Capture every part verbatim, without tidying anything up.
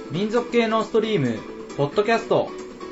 民族系のストリームポッドキャスト。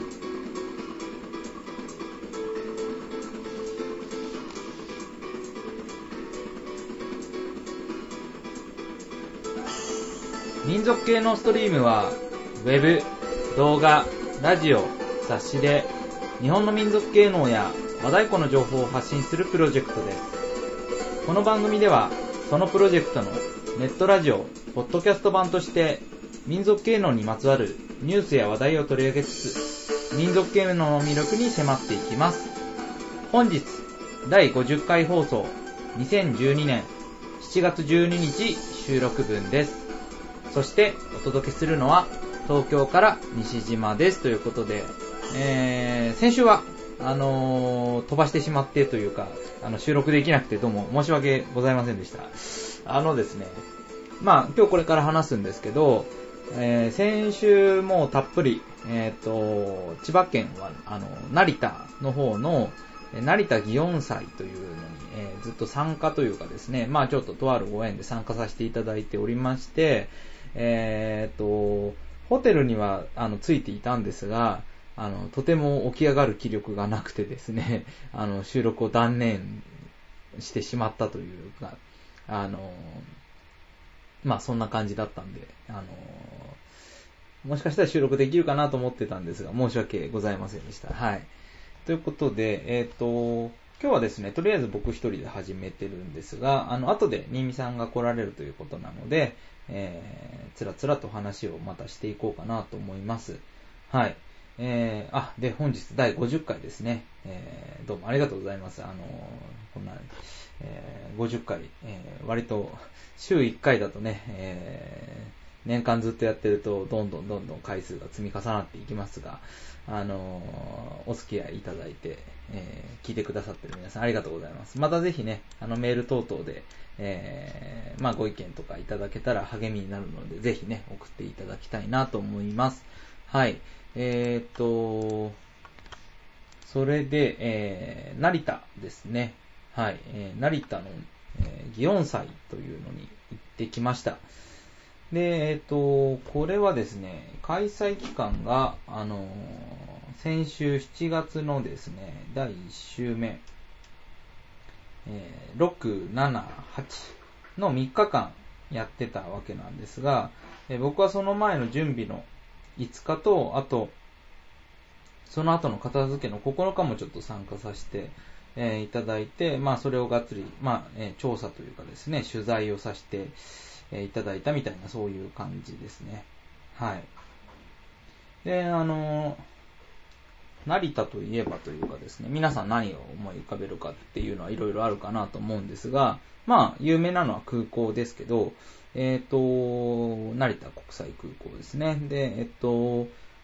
民族系のストリームはウェブ、動画、ラジオ、雑誌で日本の民族芸能や和太鼓の情報を発信するプロジェクトです。この番組ではそのプロジェクトのネットラジオ、ポッドキャスト版として民族芸能にまつわるニュースや話題を取り上げつつ、民族芸能の魅力に迫っていきます。本日だいごじゅっかい放送、にせんじゅうにねんしちがつじゅうににち収録分です。そしてお届けするのは東京から西島ですということで、えー、先週はあのー、飛ばしてしまってというか、あの収録できなくてどうも申し訳ございませんでした。あのですね、まあ今日これから話すんですけど、えー、先週もたっぷり、えっと千葉県はあの成田の方の成田祇園祭というのに、えー、ずっと参加というかですね、まあちょっととあるご縁で参加させていただいておりまして、えっとホテルにはあのついていたんですが、あのとても起き上がる気力がなくてですね、あの収録を断念してしまったというか、あのまあそんな感じだったんで、あのもしかしたら収録できるかなと思ってたんですが、申し訳ございませんでした。はい。ということで、えっと今日はですね、とりあえず僕一人で始めてるんですが、あの後で新見さんが来られるということなので、えー、つらつらと話をまたしていこうかなと思います。はい。えー、あ、で、本日だいごじゅっかいですね。えー、どうもありがとうございます。あのー、こんな、えー、ごじゅっかい、えー、割と週いっかいだとね、えー、年間ずっとやってるとどんどんどんどん回数が積み重なっていきますが、あのー、お付き合いいただいて、えー、聞いてくださってる皆さんありがとうございます。またぜひね、あのメール等々で、えー、まあご意見とかいただけたら励みになるので、ぜひね、送っていただきたいなと思います。はい。えーと、それで、えー、成田ですね。はい。えー、成田の、えー、祇園祭というのに行ってきました。で、えっと、これはですね、開催期間が、あのー、先週しちがつのですね、だいいっ週目、えー、ろく、なな、はちのみっかかんやってたわけなんですが、えー、僕はその前の準備のいつかと、あと、その後の片付けのここのかもちょっと参加させて、えー、いただいて、まあそれをがっつり、まあ、えー、調査というかですね、取材をさせて、えー、いただいたみたいなそういう感じですね。はい。で、あのー、成田といえばというかですね、皆さん何を思い浮かべるかっていうのはいろいろあるかなと思うんですが、まあ有名なのは空港ですけど、えっと、成田国際空港ですね。で、えっと、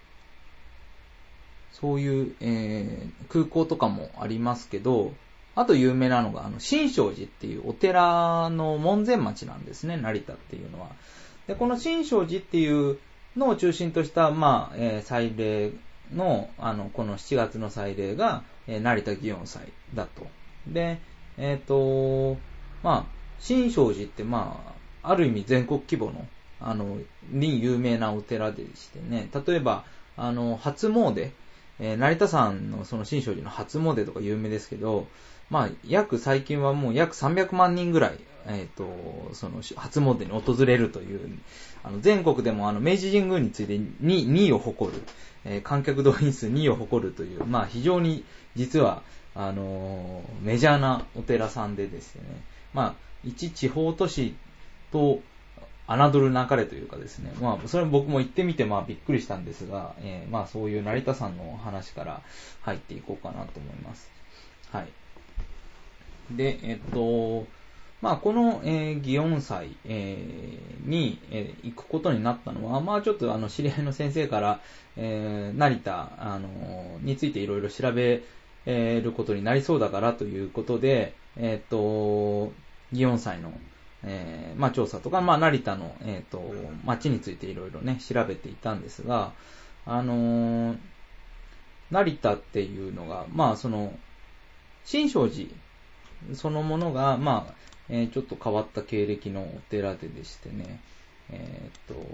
そういう、えー、空港とかもありますけど、あと有名なのが、あの、新勝寺っていうお寺の門前町なんですね、成田っていうのは。で、この新勝寺っていうのを中心とした、まあ、えー、祭礼の、あの、このしちがつの祭礼が、えー、成田祇園祭だと。で、えっと、まあ、新勝寺って、まあ、ある意味全国規模の、あの、に有名なお寺でしてね、例えば、あの、初詣、えー、成田山のその新勝寺の初詣とか有名ですけど、まあ、約最近はもう約さんびゃくまんにんぐらい、えっと、その初詣に訪れるという、あの全国でもあの明治神宮に次いで 2, にいを誇る、えー、観客動員数にいを誇るという、まあ非常に実は、あのー、メジャーなお寺さんでですね、まあ、一地方都市と、侮るなかれというかですね、まあそれ僕も行ってみてまあびっくりしたんですが、えー、まあそういう成田山の話から入っていこうかなと思います。はい。で、えっとまあこの、えー、祇園祭、えー、に、えー、行くことになったのは、まあちょっとあの知り合いの先生から、えー、成田あのについていろいろ調べることになりそうだからということで、えっと祇園祭のえー、まあ調査とか、まあ成田の、えっと、街についていろいろね、調べていたんですが、あのー、成田っていうのが、まあその、新勝寺そのものが、まあ、えー、ちょっと変わった経歴のお寺ででしてね、えっと、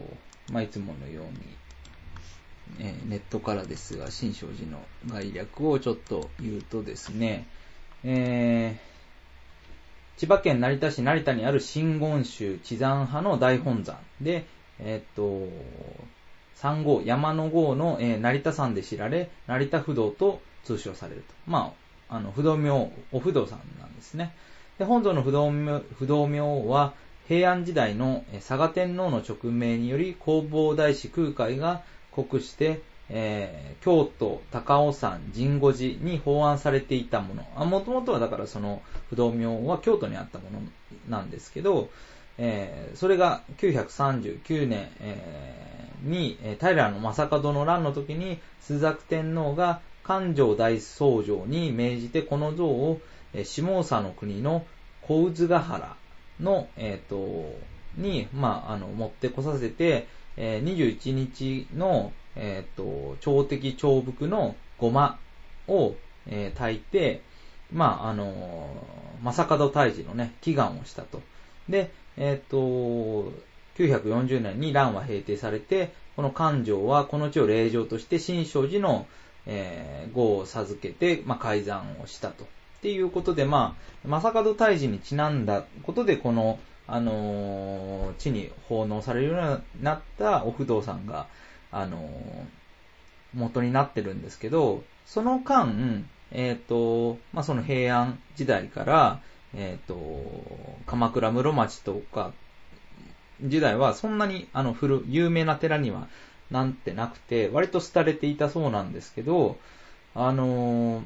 まあ、いつものように、えー、ネットからですが、新勝寺の概略をちょっと言うとですね、えー、千葉県成田市成田にある真言宗智山派の大本山で、えっと、山号、山の号の、えー、成田山で知られ、成田不動と通称されると。まあ、あの、不動明、お不動さんなんですね。で、本尊の不動明、不動明王は、平安時代の嵯峨天皇の勅命により、弘法大師空海が国して、えー、京都高尾山神護寺に奉安されていたもの。もともとはだからその不動明王は京都にあったものなんですけど、えー、それがきゅうひゃくさんじゅうきゅうねん、えー、に、平将門の乱の時に、朱雀天皇が環状大僧正に命じてこの像を、下総の国の小渦ヶ原の、えっと、に、まあ、あの、持ってこさせて、えー、にじゅういちにちの、えっと、朝敵朝伏のごまを、えー、炊いて、まあ、あのー、正門退治のね、祈願をしたと。で、えっと、きゅうひゃくよんじゅうねんに乱は平定されて、この環状はこの地を霊場として新勝寺の、えー、号を授けて、まあ、改ざんをしたと。っていうことで、まあ、正門退治にちなんだことで、この、あのー、地に奉納されるようになったお不動さんが、あのー、元になってるんですけど、その間、えっと、まあ、その平安時代から、えっと、鎌倉室町とか、時代はそんなに、あの、古、有名な寺にはなんてなくて、割と廃れていたそうなんですけど、あのー、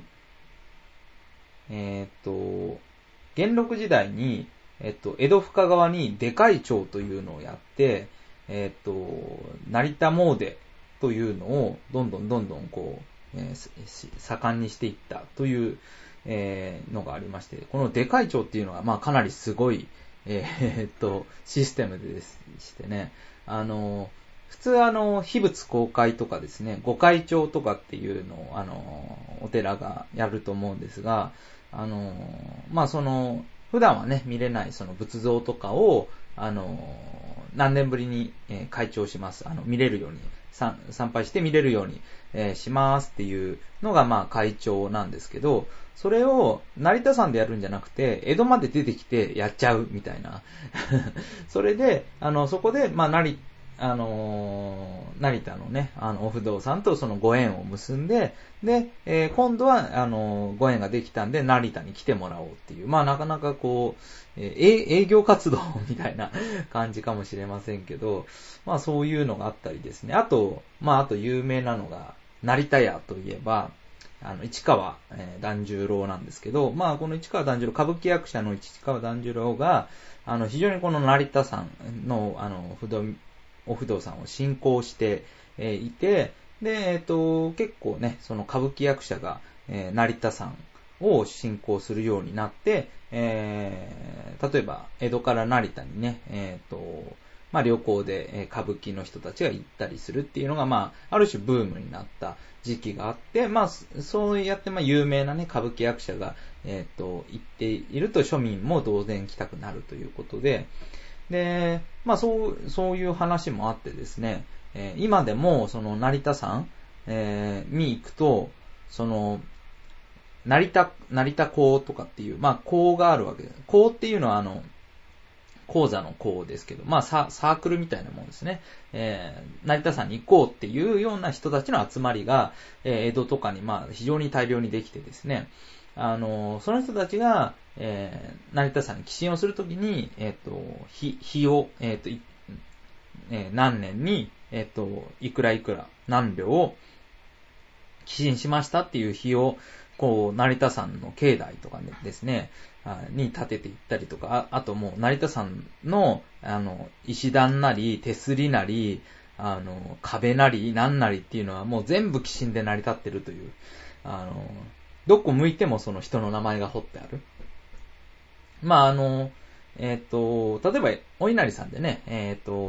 えっと、元禄時代に、えっと、江戸深川にでかい町というのをやって、えっと、成田詣というのをどんどんどんどんこう、えー、盛んにしていったという、えー、のがありまして、このでかい町っていうのは、まあかなりすごい、えー、っと、システムでしてね、あの、普通あの、秘仏公開とかですね、御開帳とかっていうのを、あの、お寺がやると思うんですが、あの、まあその、普段はね、見れないその仏像とかを、あの、何年ぶりに、えー、開帳します。あの、見れるように、参拝して見れるように、えー、しますっていうのが、まあ、開帳なんですけど、それを成田山でやるんじゃなくて、江戸まで出てきてやっちゃうみたいな。それで、あの、そこで、まあ、成、あのー、成田のね、あの、お不動さんとそのご縁を結んで、で、えー、今度は、あのー、ご縁ができたんで、成田に来てもらおうっていう、まあ、なかなかこう、えー、営業活動みたいな感じかもしれませんけど、まあ、そういうのがあったりですね。あと、まあ、あと有名なのが、成田屋といえば、あの、市川、えー、團十郎なんですけど、まあ、この市川團十郎、歌舞伎役者の市川團十郎が、あの、非常にこの成田山の、あの、不動、お不動産を信仰していて、で、えっと、結構ね、その歌舞伎役者が、えー、成田山を信仰するようになって、えー、例えば、江戸から成田にね、えっと、まあ、旅行で、えー、歌舞伎の人たちが行ったりするっていうのが、まあ、ある種ブームになった時期があって、まあ、そうやって、まあ、有名なね、歌舞伎役者が、えっと、行っていると庶民も当然来たくなるということで、で、まあそう、そういう話もあってですね、えー、今でもその成田山、えー、に行くと、その、成田、成田講とかっていう、まあ講があるわけです。講っていうのはあの、講座の講ですけど、まあサ、サークルみたいなもんですね。えー、成田山に行こうっていうような人たちの集まりが、えー、江戸とかにまあ非常に大量にできてですね、あの、その人たちが、えー、成田山に寄進をするときに、えっ、ー、と、日、日を、えっ、ー、と、えー、何年に、えっ、ー、と、いくらいくら、何両を寄進しましたっていう日を、こう、成田山の境内とかですね、に立てていったりとか、あ, あともう、成田山の、あの、石段なり、手すりなり、あの、壁なり、なんなりっていうのはもう全部寄進で成り立ってるという、あの、どこ向いてもその人の名前が彫ってある。まあ、あの、えっ、ー、と、例えば、お稲荷さんでね、えっ、ー、と、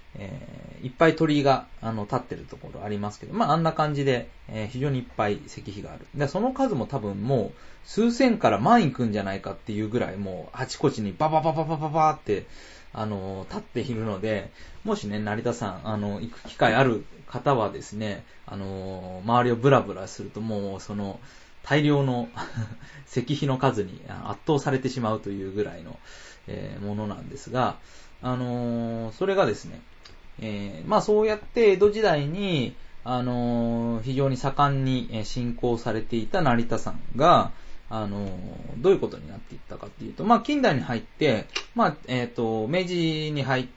えー、いっぱい鳥居が、あの、立ってるところありますけど、まあ、あんな感じで、えー、非常にいっぱい石碑がある。で、その数も多分もう、数千から万いくんじゃないかっていうぐらい、もう、あちこちにバババババババって、あの、立っているので、もしね、成田山、あの、行く機会ある方はですね、あの、周りをブラブラすると、もう、その、大量の石碑の数に圧倒されてしまうというぐらいの、えー、ものなんですが、あのー、それがですね、えー、まあそうやって江戸時代に、あのー、非常に盛んに信仰されていた成田山が、あのー、どういうことになっていったかっていうと、まあ近代に入って、まあ、えっと、明治に入って、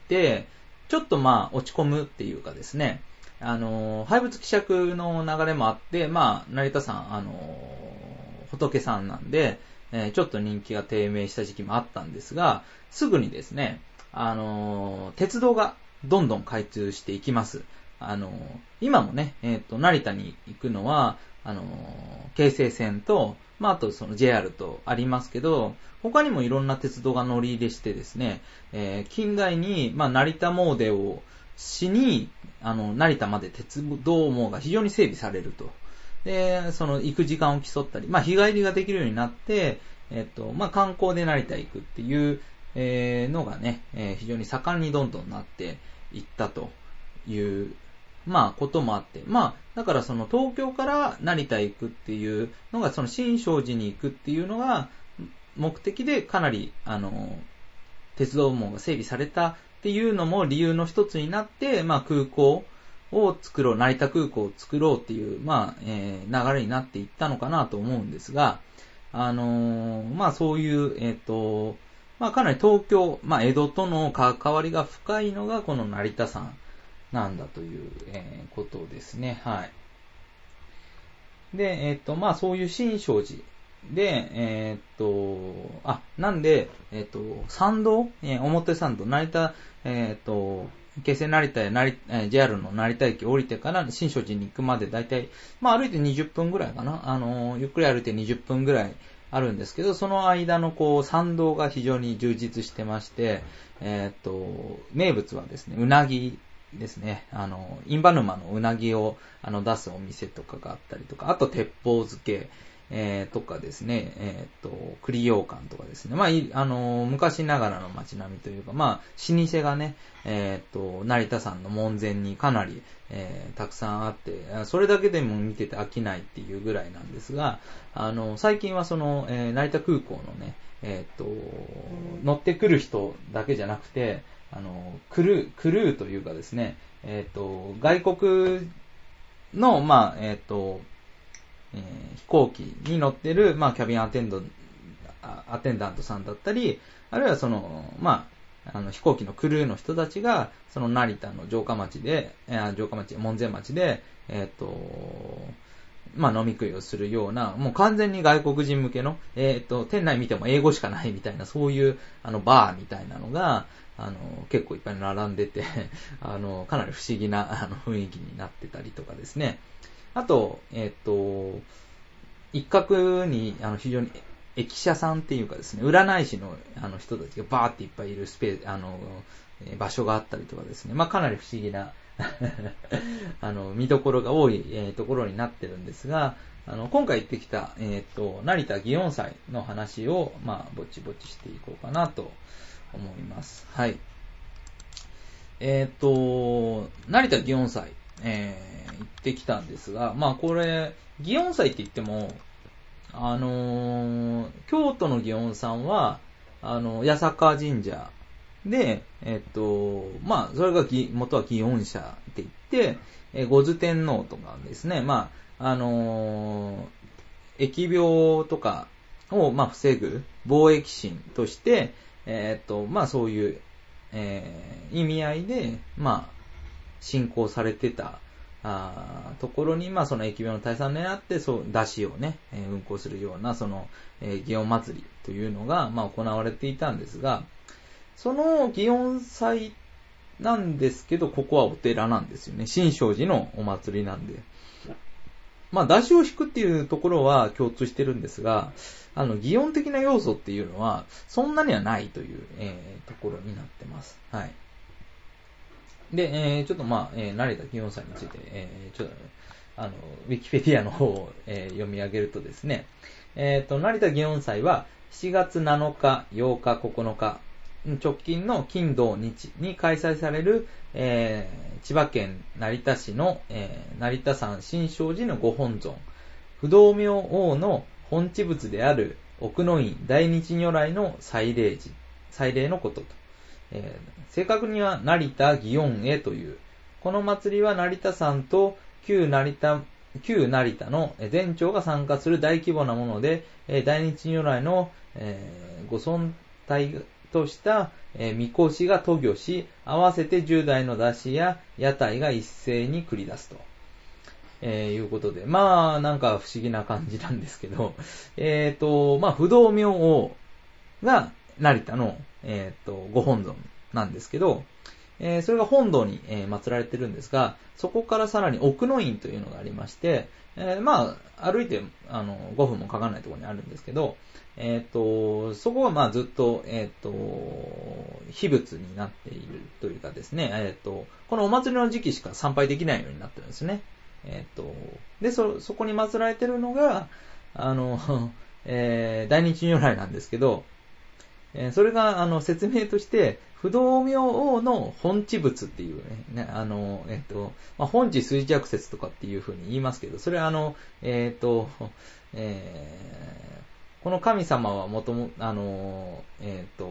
ちょっとまあ落ち込むっていうかですね、あのー、廃仏希釈の流れもあって、まあ、成田山、あのー、仏さんなんで、えー、ちょっと人気が低迷した時期もあったんですが、すぐにですね、あのー、鉄道がどんどん開通していきます。あのー、今もね、えっと、成田に行くのは、あのー、京成線と、まあ、あとその ジェイアール とありますけど、他にもいろんな鉄道が乗り入れしてですね、えー、近代に、まあ、成田詣をしに、あの、成田まで鉄道網が非常に整備されると。で、その行く時間を競ったり、まあ日帰りができるようになって、えっと、まあ観光で成田行くっていう、えー、のがね、えー、非常に盛んにどんどんなっていったという、まあこともあって、まあだからその東京から成田行くっていうのが、その新勝寺に行くっていうのが目的でかなり、あの、鉄道網が整備されたっていうのも理由の一つになって、まあ空港を作ろう、成田空港を作ろうっていう、まあ、えー、流れになっていったのかなと思うんですが、あのー、まあそういう、えっと、まあかなり東京、まあ江戸との関わりが深いのがこの成田山なんだという、えー、ことですね。はい。で、えっと、まあそういう新勝寺で、えー、っと、あ、なんで、えー、っと、参道、えー、表参道、成田、えー、っと、京成成田や成、えー、ジェイアール の成田駅降りてから新勝寺に行くまでだいたい、まあ歩いてにじゅっぷんぐらいかな。あの、ゆっくり歩いてにじゅっぷんぐらいあるんですけど、その間のこう、参道が非常に充実してまして、えー、っと、名物はですね、うなぎですね。あの、印旛沼のうなぎをあの出すお店とかがあったりとか、あと鉄砲漬け、えー、とかですね、えっ、ー、と、栗羊羹とかですね。まあ、いあのー、昔ながらの街並みというか、まあ、老舗がね、えっ、ー、と、成田山の門前にかなり、えー、たくさんあって、それだけでも見てて飽きないっていうぐらいなんですが、あの、最近はその、えー、成田空港のね、えっ、と、乗ってくる人だけじゃなくて、あの、クルー、クルーというかですね、えっ、と、外国の、まあ、えっ、と、えー、飛行機に乗ってる、まあ、キャビンアテンド、アテンダントさんだったり、あるいはその、まあ、あの、飛行機のクルーの人たちが、その成田の城下町で、えー、城下町、門前町で、えっ、ー、と、まあ、飲み食いをするような、もう完全に外国人向けの、えっ、ー、と、店内見ても英語しかないみたいな、そういう、あの、バーみたいなのが、あの、結構いっぱい並んでて、あの、かなり不思議な、あの、雰囲気になってたりとかですね。あと、えっと、一角にあの非常に駅舎さんっていうかですね、占い師のあの人たちがバーっていっぱいいるスペース、あの、場所があったりとかですね、まあかなり不思議なあの、見どころが多い、えー、ところになってるんですが、あの、今回行ってきた、えっと、成田祇園祭の話を、まあ、ぼちぼちしていこうかなと思います。はい。えっと、成田祇園祭、えー、行ってきたんですが、まあこれ、祇園祭って言っても、あのー、京都の祇園さんは、あの、八坂神社で、えっと、まあ、それが元は祇園社って言って、えー、五頭天皇とかですね、まあ、あのー、疫病とかを、まあ、防ぐ貿易神として、えっと、まあ、そういう、えー、意味合いで、まあ、信仰されてたあところに、まあ、その疫病の退散を狙って、そう、出汁をね、えー、運行するような、その、えー、祇園祭りというのが、まあ、行われていたんですが、その祇園祭なんですけど、ここはお寺なんですよね。新勝寺のお祭りなんで。まあ、出汁を引くっていうところは共通してるんですが、あの、祇園的な要素っていうのは、そんなにはないという、えー、ところになってます。はい。 で、えー、ちょっとまあ、えー、成田祇園祭について、えー、ちょっと、あの、ウィキペディアの方を、えー、読み上げるとですね、えっと、成田祇園祭はしちがつなのか、ようか、ここのか、直近の金土日に開催される、えー、千葉県成田市の、えー、成田山新勝寺のご本尊、不動明王の本地仏である奥の院大日如来の祭礼時、祭礼のことと。えー、正確には成田祇園会という、この祭りは成田山と旧成田、旧成田の全長が参加する大規模なもので、大日如来の、えー、ご尊体とした、えー、みこしが渡御し、合わせてじゅうだいの山車や屋台が一斉に繰り出すと、えー、いうことで、まあなんか不思議な感じなんですけど、えっと、まあ不動明王が成田の、えっと、ご本尊なんですけど、えー、それが本堂に、えー、祀られてるんですが、そこからさらに奥の院というのがありまして、えー、まあ、歩いて、あの、ごふんもかかんないところにあるんですけど、えっと、そこはまあずっと、えっと、秘仏になっているというかですね、えっと、このお祭りの時期しか参拝できないようになってるんですね。えっと、で、そ、そこに祀られてるのが、あの、えー、大日如来なんですけど、えー、それが、あの、説明として、不動明王の本地仏っていうね、ねあの、えっ、ー、と、まあ、本地垂着説とかっていう風に言いますけど、それはあの、えっ、ー、と、えー、この神様はもとも、あの、えっ、ー、と、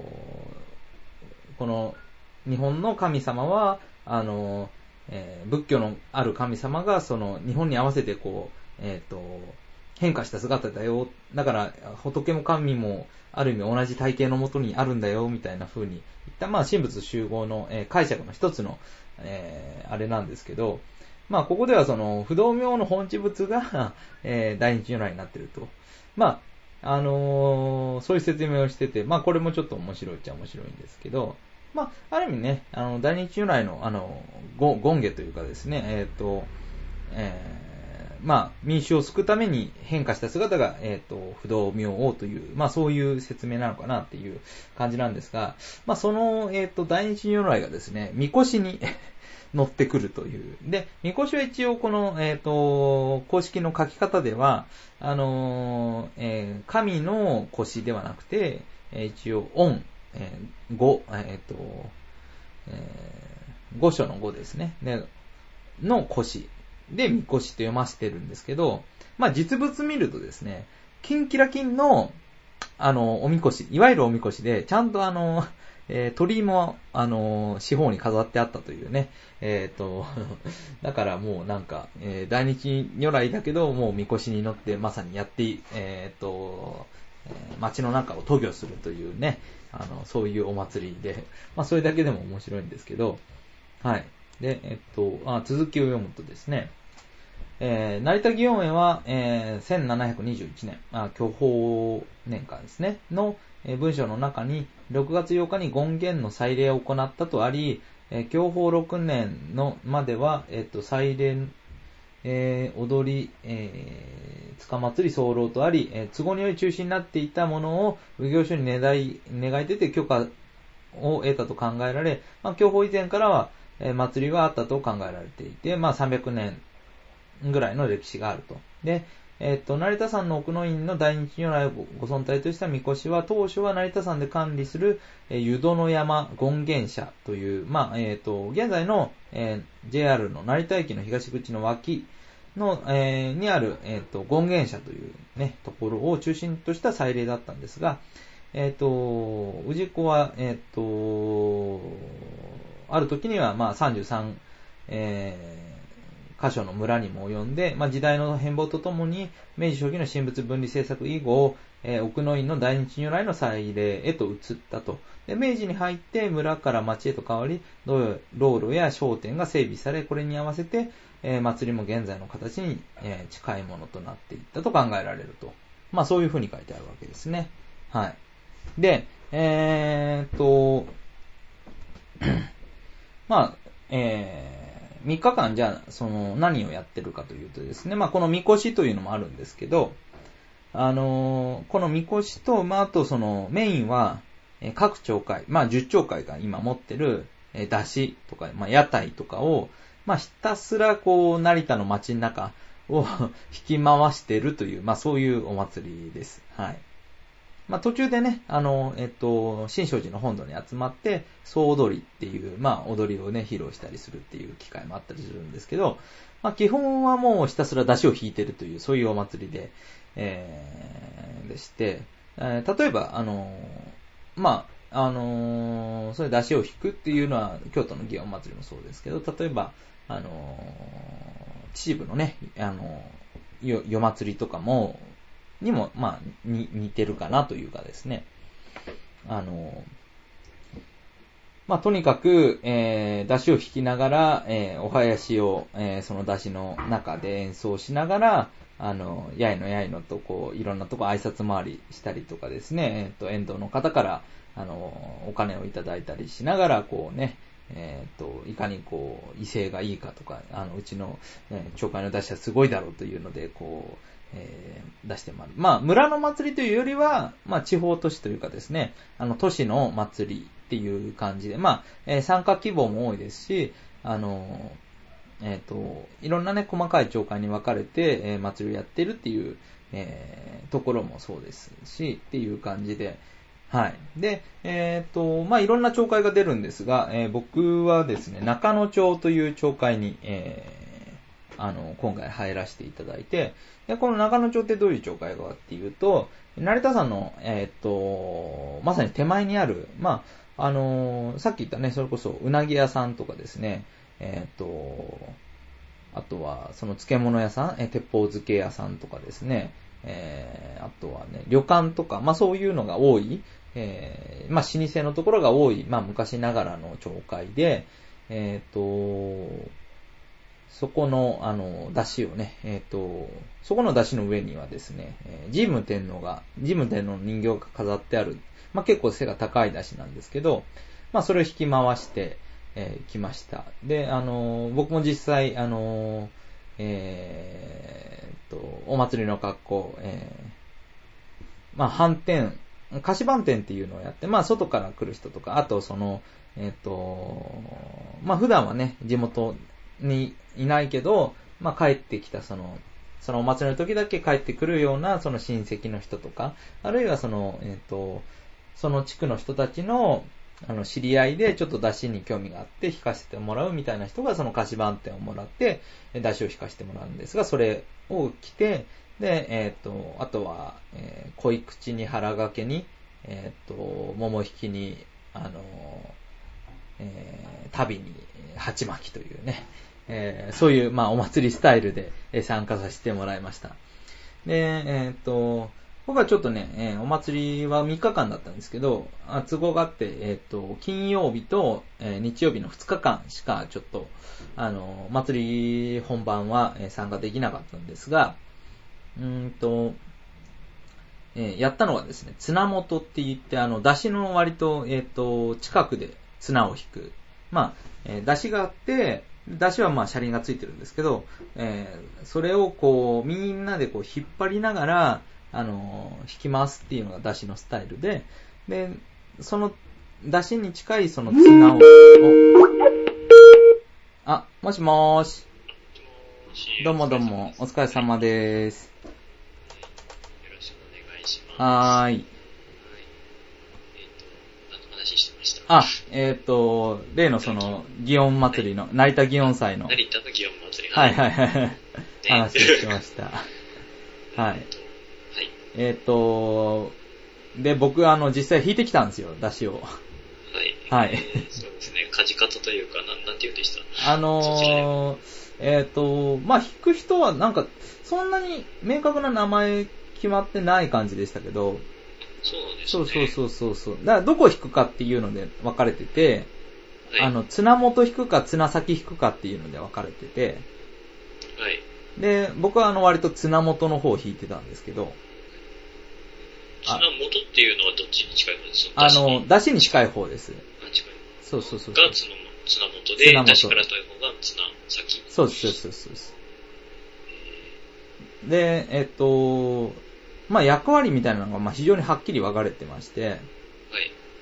この日本の神様は、あの、えー、仏教のある神様が、その、日本に合わせてこう、えっ、と、変化した姿だよ。だから、仏も神も、ある意味同じ体系のもとにあるんだよ、みたいな風に言った、まあ、神仏集合の、えー、解釈の一つの、えー、あれなんですけど、まあ、ここではその、不動明の本地仏が、えー、大日如来になってると。まあ、あのー、そういう説明をしてて、まあ、これもちょっと面白いっちゃ面白いんですけど、まあ、ある意味ね、あの、大日如来の、あの、ご、権下というかですね、えっと、えーまあ、民衆を救うために変化した姿が、えっと、不動明王という、まあそういう説明なのかなっていう感じなんですが、まあその、えっと、大日如来がですね、みこしに乗ってくるという。で、みこしは一応この、えっと、公式の書き方では、あの、えー、神の腰ではなくて、一応、御、えー、御、えっと、えー、御所の御ですね。で、の腰。で、みこしと読ませてるんですけど、まあ実物見るとですね、キンキラキンの、あの、おみこし、いわゆるおみこしで、ちゃんとあの、えー、鳥居も、あの、四方に飾ってあったというね、えっと、だからもうなんか、えー、大日如来だけど、もうみこしに乗ってまさにやって、えっと、えー、街の中を渡御するというね、あの、そういうお祭りで、まあそれだけでも面白いんですけど、はい。で、えっと、あ続きを読むとですね、えー、成田祇園会は、えー、せんななひゃくにじゅういちねん、あ享保年間ですね、の、えー、文章の中に、ろくがつようかに権現の祭礼を行ったとあり、えー、享保ろくねんのまでは、えっと、祭礼、えー、踊り、えー、塚祭り候とあり、えー、都合により中止になっていたものを、奉行所に願い、願い出て許可を得たと考えられ、まあ、享保以前からは、えー、祭りはあったと考えられていて、まあ、さんびゃくねんぐらいの歴史があると。で、えっと、成田山の奥の院の大日如来をご尊体としたみこしは、当初は成田山で管理する、えー、湯殿山権現社という、まあ、えっと、現在の、えー、ジェイアール の成田駅の東口の脇の、えー、にある、えっと、権現社というね、ところを中心とした祭礼だったんですが、えっと、氏子は、えっと、ある時には、まあ、さんじゅうさん、えー、箇所の村にも及んで、まあ、時代の変貌とともに、明治初期の神仏分離政策以後、えー、奥の院の大日如来の祭礼へと移ったと。で、明治に入って村から町へと変わり、道路や商店が整備され、これに合わせて、えー、祭りも現在の形に、えー、近いものとなっていったと考えられると。まあ、そういうふうに書いてあるわけですね。はい。で、えーっと、まあ、えー、みっかかんじゃあ、その、何をやってるかというとですね、まあ、このみこしというのもあるんですけど、あのー、このみこしと、まあ、あとその、メインは、えー、各町会、まあ、じゅっちょうかいが今持ってる、 えー、出汁とか、まあ、屋台とかを、まあ、ひたすらこう、成田の街の中を引き回してるという、まあ、そういうお祭りです。はい。まあ、途中でね、あの、えっと、新勝寺の本堂に集まって、総踊りっていう、まあ、踊りをね、披露したりするっていう機会もあったりするんですけど、まあ、基本はもうひたすら出汁を引いてるという、そういうお祭りで、えー、でして、えー、例えば、あの、まあ、あのー、そういう出汁を引くっていうのは、京都の祇園祭りもそうですけど、例えば、あのー、秩父のね、あのー、夜、夜祭りとかも、にも、まあ、に、似てるかなというかですね。あの、まあ、とにかく、えー、出汁を引きながら、えー、お囃子を、えー、その出汁の中で演奏しながら、あの、やいのやいのと、こう、いろんなとこ挨拶回りしたりとかですね、えっと、沿道の方から、あの、お金をいただいたりしながら、こうね、えっと、いかにこう、威勢がいいかとか、あの、うちの、えー、町会の出汁はすごいだろうというので、こう、えー、出してもらう。まあ、村の祭りというよりは、まあ、地方都市というかですね、あの、都市の祭りっていう感じで、まあ、えー、参加規模も多いですし、あの、えっと、いろんなね、細かい町会に分かれて、えー、祭りをやってるっていう、えー、ところもそうですし、っていう感じで、はい。で、えっと、まあ、いろんな町会が出るんですが、えー、僕はですね、中野町という町会に、えーあの、今回入らせていただいて、で、この長野町ってどういう町会かっていうと、成田山の、えっと、まさに手前にある、まあ、あのー、さっき言ったね、それこそ、うなぎ屋さんとかですね、えっと、あとは、その漬物屋さん、え、鉄砲漬け屋さんとかですね、えー、あとはね、旅館とか、まあそういうのが多い、えー、まあ老舗のところが多い、まあ昔ながらの町会で、えっと、そこの、あの、出汁をね、えっと、そこの出汁の上にはですね、神武天皇が、神武天皇の人形が飾ってある、まあ、結構背が高い出汁なんですけど、まあ、それを引き回して、えー、来ました。で、あの、僕も実際、あの、えー、と、お祭りの格好、えー、まあ、反転、菓子番店っていうのをやって、まあ、外から来る人とか、あと、その、えっと、まあ、普段はね、地元にいないけど、まあ、帰ってきたその、そのお祭りの時だけ帰ってくるようなその親戚の人とか、あるいはその、えっと、その地区の人たちの、あの、知り合いでちょっと出汁に興味があって引かせてもらうみたいな人がその菓子番店をもらって、出汁を引かせてもらうんですが、それを着て、で、えっと、あとは、えー、濃い口に腹掛けに、えっと、桃引きに、あの、えー、旅に鉢巻きというね、えー、そういう、まあ、お祭りスタイルで参加させてもらいました。で、えー、っと、僕はちょっとね、えー、お祭りはみっかかんだったんですけど、都合があって、えー、っと、金曜日と、えー、日曜日のふつかかんしかちょっと、あの、祭り本番は参加できなかったんですが、うーんと、えー、やったのはですね、綱元って言って、あの、出汁の割と、えー、っと、近くで綱を引く。まあ、えー、出汁があって、出汁はまあ車輪がついてるんですけど、えー、それをこう、みんなでこう引っ張りながら、あのー、引き回すっていうのが出汁のスタイルで、で、その、出汁に近いその綱を、あ、もしもーし。どうもどうも、お疲れ様です。よろしくお願いします。 はーい。あ、えっ、ー、と、例のその、祇園祭りの、成田祇園祭の。 成田の祇園祭り。 はいはいはい。話をしました。はい。はい。えっ、ー、と、で、僕あの、実際引いてきたんですよ、出汁を。 はい。 はい。 そうですね、感じ方というか、なん、なんて言うんでした。 あのー、えっ、ー、と、まあ、弾く人はなんか、そんなに明確な名前決まってない感じでしたけど、 そうなんですね。 そうそうそうそうそう。だからどこ引くかっていうので分かれてて、はい、あの、綱元引くか綱先引くかっていうので分かれてて、 はい。 で、僕はあの割と綱元の方を引いてたんですけど、 綱元っていうのはどっちに近い方ですか？ あの、出汁に近い方です。 あ、近い。 そうそうそう。 が綱元で、出汁から遠い方が綱先。 そうそうそうそう。で、えっと、まあ役割みたいなのがまあ非常にはっきり分かれてまして、 はい。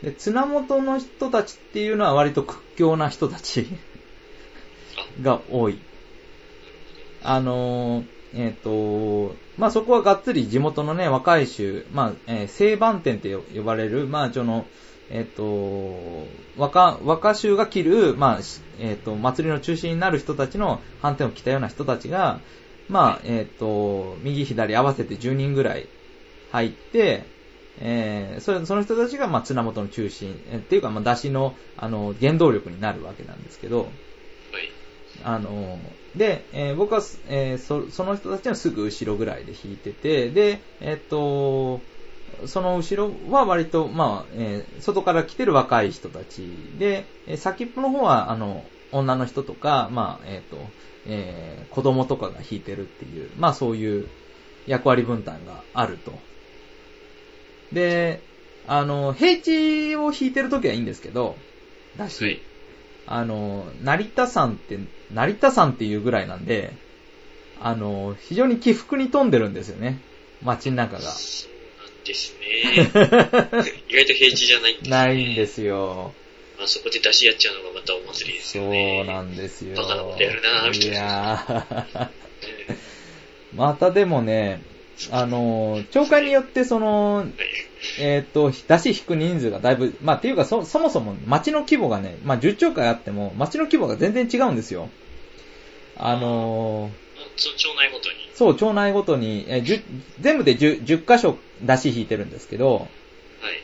で、綱元の人たちっていうのは割と屈強な人たちが多い。あのー、えっ、ー、と、まあ、そこはがっつり地元のね、若い衆、まあ、えー、正番店って呼ばれる、まあ、その、えっ、ー、と、若、若衆が切る、まあ、えっ、ー、と、祭りの中心になる人たちの反転を着たような人たちが、まあ、えっ、ー、と、右左合わせてじゅうにんぐらい入って、えー、それその人たちが、まあ、綱元の中心、えー、っていうか、まあ、出汁の、あの、原動力になるわけなんですけど、 はい。 あの、で、えー、僕は、えーそ、その人たちのすぐ後ろぐらいで弾いてて、で、えっと、その後ろは割と、まあ、えー、外から来てる若い人たちで、えー、先っぽの方は、あの、女の人とか、まあ、えっと、えー、子供とかが弾いてるっていう、まあそういう役割分担があると。で、あの、平地を弾いてるときはいいんですけど、だし、はい、あの、成田山って、成田山っていうぐらいなんで、あの、非常に起伏に富んでるんですよね。街の中が。 そうなんですね。意外と平地じゃないんですね。 ないんですよ。 あそこで出しやっちゃうのがまたお祭りですよね。 そうなんですよ。 バカなことやるなぁ、みたいな。 いやーまたでもね、あの、町会によってその、はい、えっ、ー、と、出し引く人数がだいぶ、まあっていうかそ、そもそも町の規模がね、まあじゅっ町会あっても、町の規模が全然違うんですよ。あのー、 そ町内ごとにそう、町内ごとに、えー、全部で 10, 10箇所出し引いてるんですけど、はい、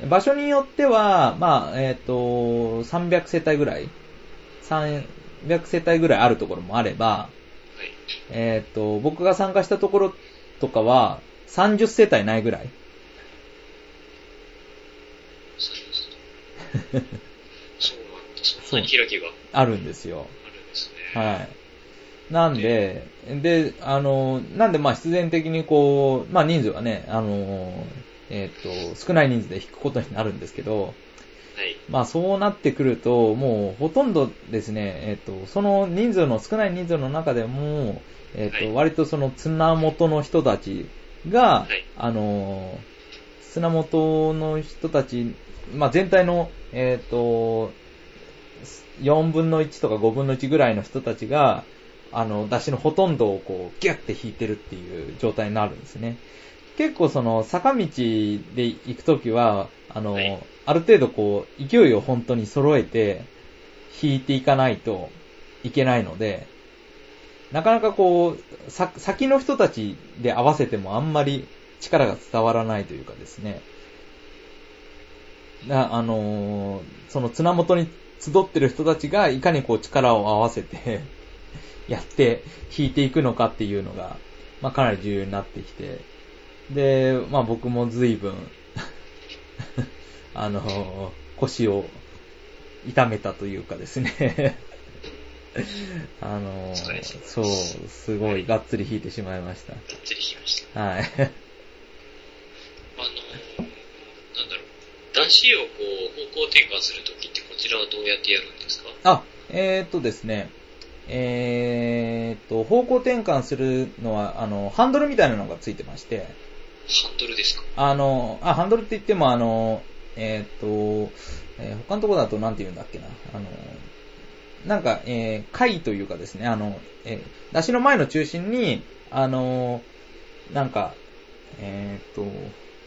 場所によっては、まあ、えっ、ー、と、さんびゃくせたいぐらい、さんびゃくせたいぐらいあるところもあれば、はい、えっ、ー、と、僕が参加したところとかは、さんじゅっせたいないぐらい。 そうなんだ。そんなに開きがあるんですよ。 あるんですね。 はい。なんで、で、あの、なんでまあ必然的にこう、まあ人数はね、あの、えっ、ー、と、少ない人数で引くことになるんですけど、 はい。 まあそうなってくると、もうほとんどですね、えっ、ー、と、その人数の、少ない人数の中でも、えっ、ー、と、はい、割とその綱元の人たちが、はい、あの、綱元の人たち、まあ全体の、えっ、と、よんぶんのいちとかごぶんのいちぐらいの人たちが、あの、出汁のほとんどをこう、ギュッて引いてるっていう状態になるんですね。結構その、坂道で行くときは、あの、はい、ある程度こう、勢いを本当に揃えて、引いていかないといけないので、なかなかこう、さ、先の人たちで合わせてもあんまり力が伝わらないというかですね。なあのー、その綱元に集ってる人たちがいかにこう力を合わせてやって弾いていくのかっていうのが、まあかなり重要になってきて、で、まあ僕も随分あのー、腰を痛めたというかですねあのー、そう、すごいがっつり弾いてしまいました。 がっつり弾きました。 はい。あのー、 なんだろう、出汁をこう、方向転換するときってこちらはどうやってやるんですか？ あ、えーっとですね、えーっと、方向転換するのは、あの、ハンドルみたいなのがついてまして。 ハンドルですか？ あの、あ、ハンドルって言っても、あの、えーっと、えー、他のところだとなんて言うんだっけな。あの、なんか、えー、貝というかですね、あの、えー、出汁の前の中心に、あの、なんか、えーっと、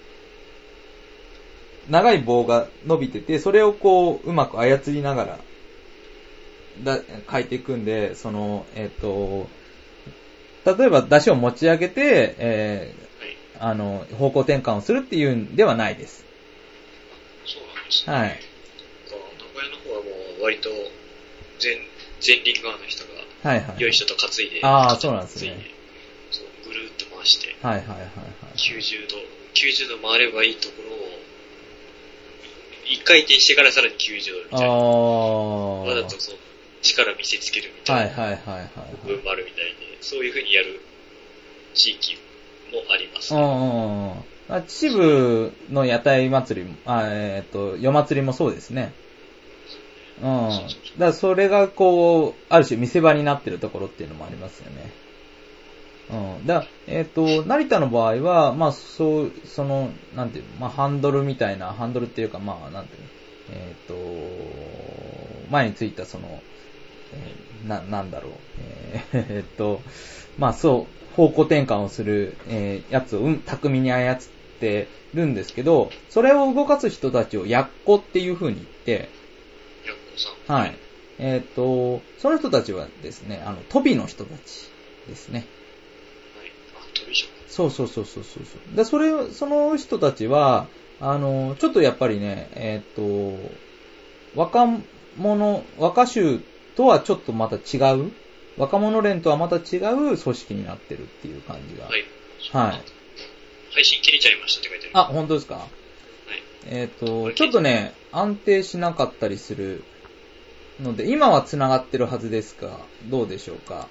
長い棒が伸びてて、それをこう、うまく操りながら、だ、変えていくんで、その、えっ、と、例えば出汁を持ち上げて、えー、あの、方向転換をするっていうんではないです。 そうなんですね。 はい。 名古屋の方はもう割と、前、前輪側の人が、はいはい。良い人と担いで、 ああ、そうなんですね。 そう、ぐるーっと回して、 はいはいはいはい。 きゅうじゅうど、きゅうじゅうど回ればいいところを、一回転してからさらにきゅうじゅうどみたいな。ああ。わざとそう、力見せつけるみたいな。 はいはいはいはい。 部分もあるみたいで、そういう風にやる地域もありますね。ああ。秩父の屋台祭りも、あえっ、ー、と、夜祭りもそうですね。うん。だからそれがこう、ある種見せ場になってるところっていうのもありますよね。うん。だえっ、ー、と、成田の場合は、まあ、そう、その、なんていうの、まあ、ハンドルみたいな、ハンドルっていうか、まあ、なんていうの、 えっ、と、前についたその、えー、な、なんだろう、えー、っと、まあそう、方向転換をする、えー、やつを、うん、巧みに操ってるんですけど、それを動かす人たちをやっこっていう風に言って、 やっこさん。 はい。えー、っと、その人たちはですね、あの、トビの人たちですね。 はい。あ、トビじゃん。 そうそうそうそうそう。で、それ、その人たちは、あの、ちょっとやっぱりね、えー、っと、若者、若衆とはちょっとまた違う、若者連とはまた違う組織になってるっていう感じが。 はい。 はい。 配信切れちゃいましたって書いてある。 あ、本当ですか？はい。えっ、ー、と、ちょっとね、安定しなかったりするので、今は繋がってるはずですが、どうでしょうか？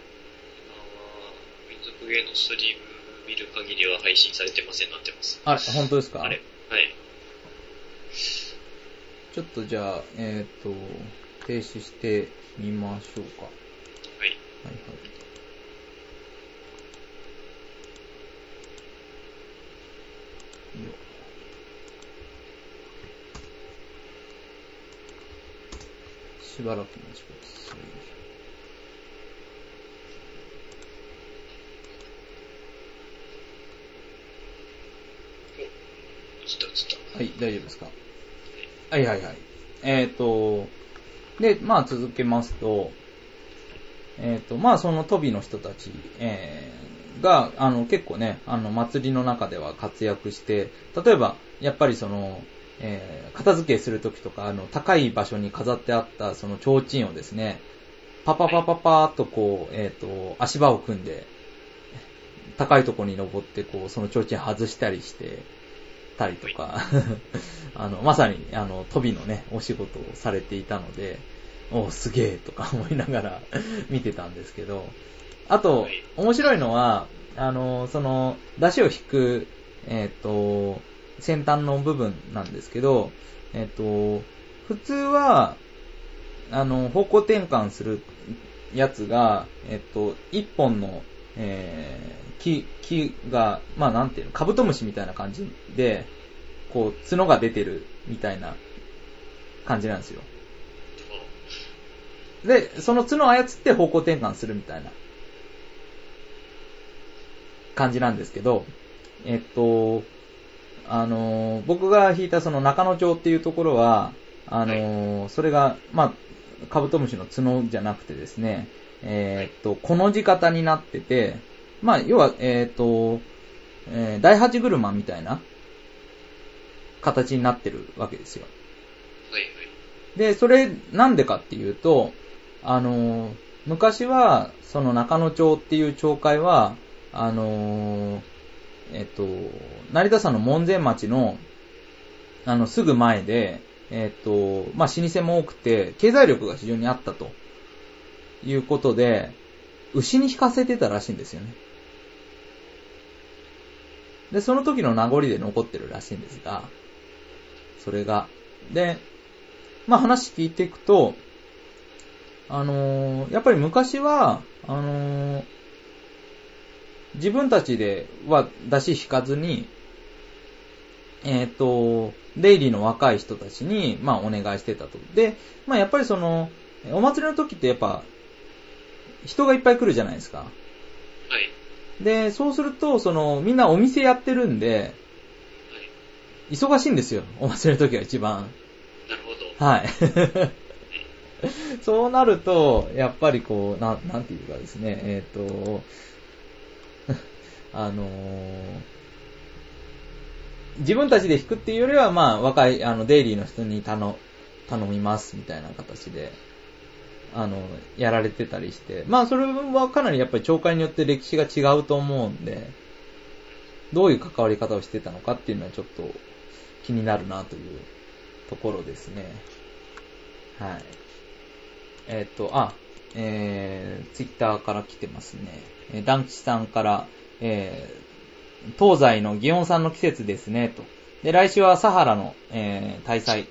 民族芸のストリーム見る限りは配信されてませんなってます。 あれ、本当ですか？ あれ、はい。 ちょっとじゃあ、えっ、ー、と、停止してみましょうか。はい。 はい。 はいはい。しばらく待ちください。はい、大丈夫ですか？はいはいはい。えっ、ー、と、で、まあ続けますと、えっ、ー、と、まあそのトビの人たち、えー、が、あの結構ね、あの祭りの中では活躍して、例えば、やっぱりその、えー、片付けするときとか、あの、高い場所に飾ってあったその提灯をですね、パパパパパーっとこう、えっ、ー、と、足場を組んで、高いところに登って、こう、その提灯外したりして、たりとか、あの、まさに、あの、トビのね、お仕事をされていたので、おすげえとか思いながら見てたんですけど、あと、面白いのは、あの、その、出汁を引く、えっ、ー、と、先端の部分なんですけど、えっ、ー、と、普通は、あの、方向転換するやつが、えっ、ー、と、一本の、えー、木、木が、まあなんていうの、カブトムシみたいな感じで、こう、角が出てるみたいな感じなんですよ。で、その角を操って方向転換するみたいな感じなんですけど、えっと、あの、僕が引いたその中野町っていうところは、あの、それが、まあ、カブトムシの角じゃなくてですね、えー、っと、この字型になってて、まあ、要は、えー、っと、えー、大八車みたいな形になってるわけですよ。 はいはい。 で、それなんでかっていうと、あの、昔は、その中野町っていう町会は、あの、えっと、成田山の門前町の、あの、すぐ前で、えっと、まあ、老舗も多くて、経済力が非常にあったということで、牛に引かせてたらしいんですよね。で、その時の名残で残ってるらしいんですが、それが。で、まあ、話聞いていくと、あのー、やっぱり昔は、あのー、自分たちでは出し引かずに、えっと、出入りの若い人たちに、まあ、お願いしてたと。で、まあ、やっぱりその、お祭りの時ってやっぱ、人がいっぱい来るじゃないですか。はい。で、そうすると、その、みんなお店やってるんで、はい、忙しいんですよ。お祭りの時が一番。 なるほど。 はい。そうなると、やっぱりこう、な、なんていうかですね、えっと、あのー、自分たちで弾くっていうよりは、まあ、若い、あの、デイリーの人に頼、頼みます、みたいな形で、あの、やられてたりして、まあ、それはかなりやっぱり町会によって歴史が違うと思うんで、どういう関わり方をしてたのかっていうのはちょっと気になるなというところですね。はい。えっと、あ、えー、ツイッターから来てますね。えー、ダンキさんから、えー、東西の祇園さんの季節ですね、と。で、来週はサハラの、えー、大祭。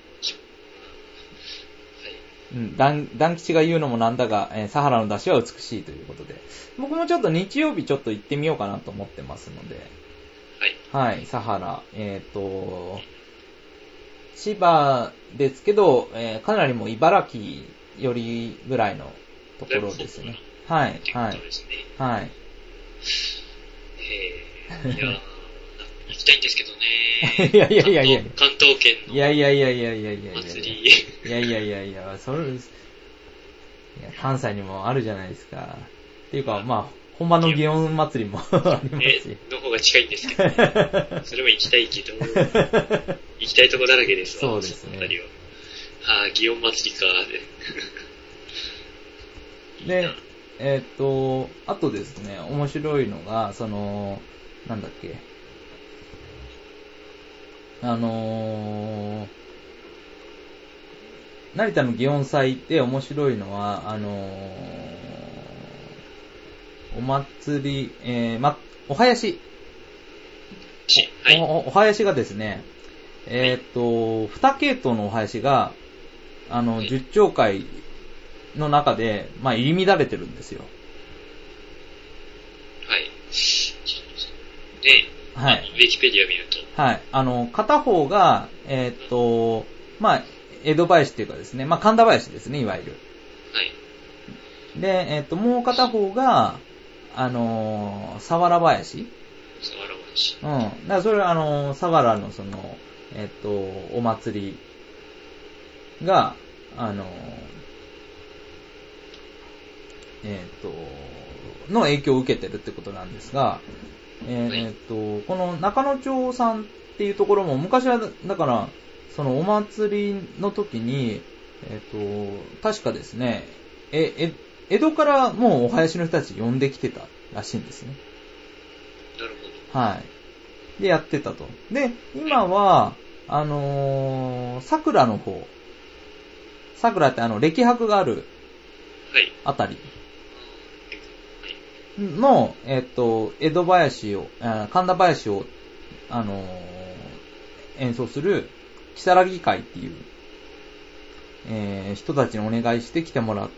うん、ダン、ダン吉が言うのもなんだが、えー、サハラの出汁は美しいということで。僕もちょっと日曜日ちょっと行ってみようかなと思ってますので。はい。はい、サハラ、えっと、 千葉ですけど、えー、かなりもう茨城よりぐらいのところですね。はい、はい。はい。 えー、いやー、行きたいんですけどね。 いやいやいやいや。 関東圏の。 いやいやいやいやいやいや。 祭り。 いやいやいやいや、それ、いや関西にもあるじゃないですか。っていうか、まあ、本場の祇園祭りもありますし。 え、の方が近いんですけど、ね、それも行きたいけど、行きたいとこだらけですわ。 そうですね。 はあ、祇園祭りか。 で、えっと、あとですね、面白いのが、その、なんだっけ、あのー、成田の祇園祭って面白いのは、あのー、お祭り、えー、ま、お囃子。 はい、 お、お囃子がですね、えっと、二系統のお囃子が、あの、十丁会の中で、まあ、入り乱れてるんですよ。 はい。で、 はい。 ウィキペディア見ると。 はい。あの、片方が、えっと、まあ、江戸囃子っていうかですね、まあ、神田囃子ですね、いわゆる。 はい。 で、えっと、もう片方が、あの、佐原囃子。 佐原囃子。 うん。だからそれは、あの、佐原のその、えっと、お祭りが、あの、えっと、の影響を受けてるってことなんですが、えっと、この中野町さんっていうところも昔は、だから、そのお祭りの時に、えっと、確かですね、え、え、江戸からもうお囃子の人たち呼んできてたらしいんですね。 なるほど。 はい。で、やってたと。で、今は、あのー、桜の方。桜ってあの、歴博があるあたりの、えっと、江戸囃子を、神田囃子を、あのー、演奏する、木更木会っていう、えー、人たちにお願いして来てもらって、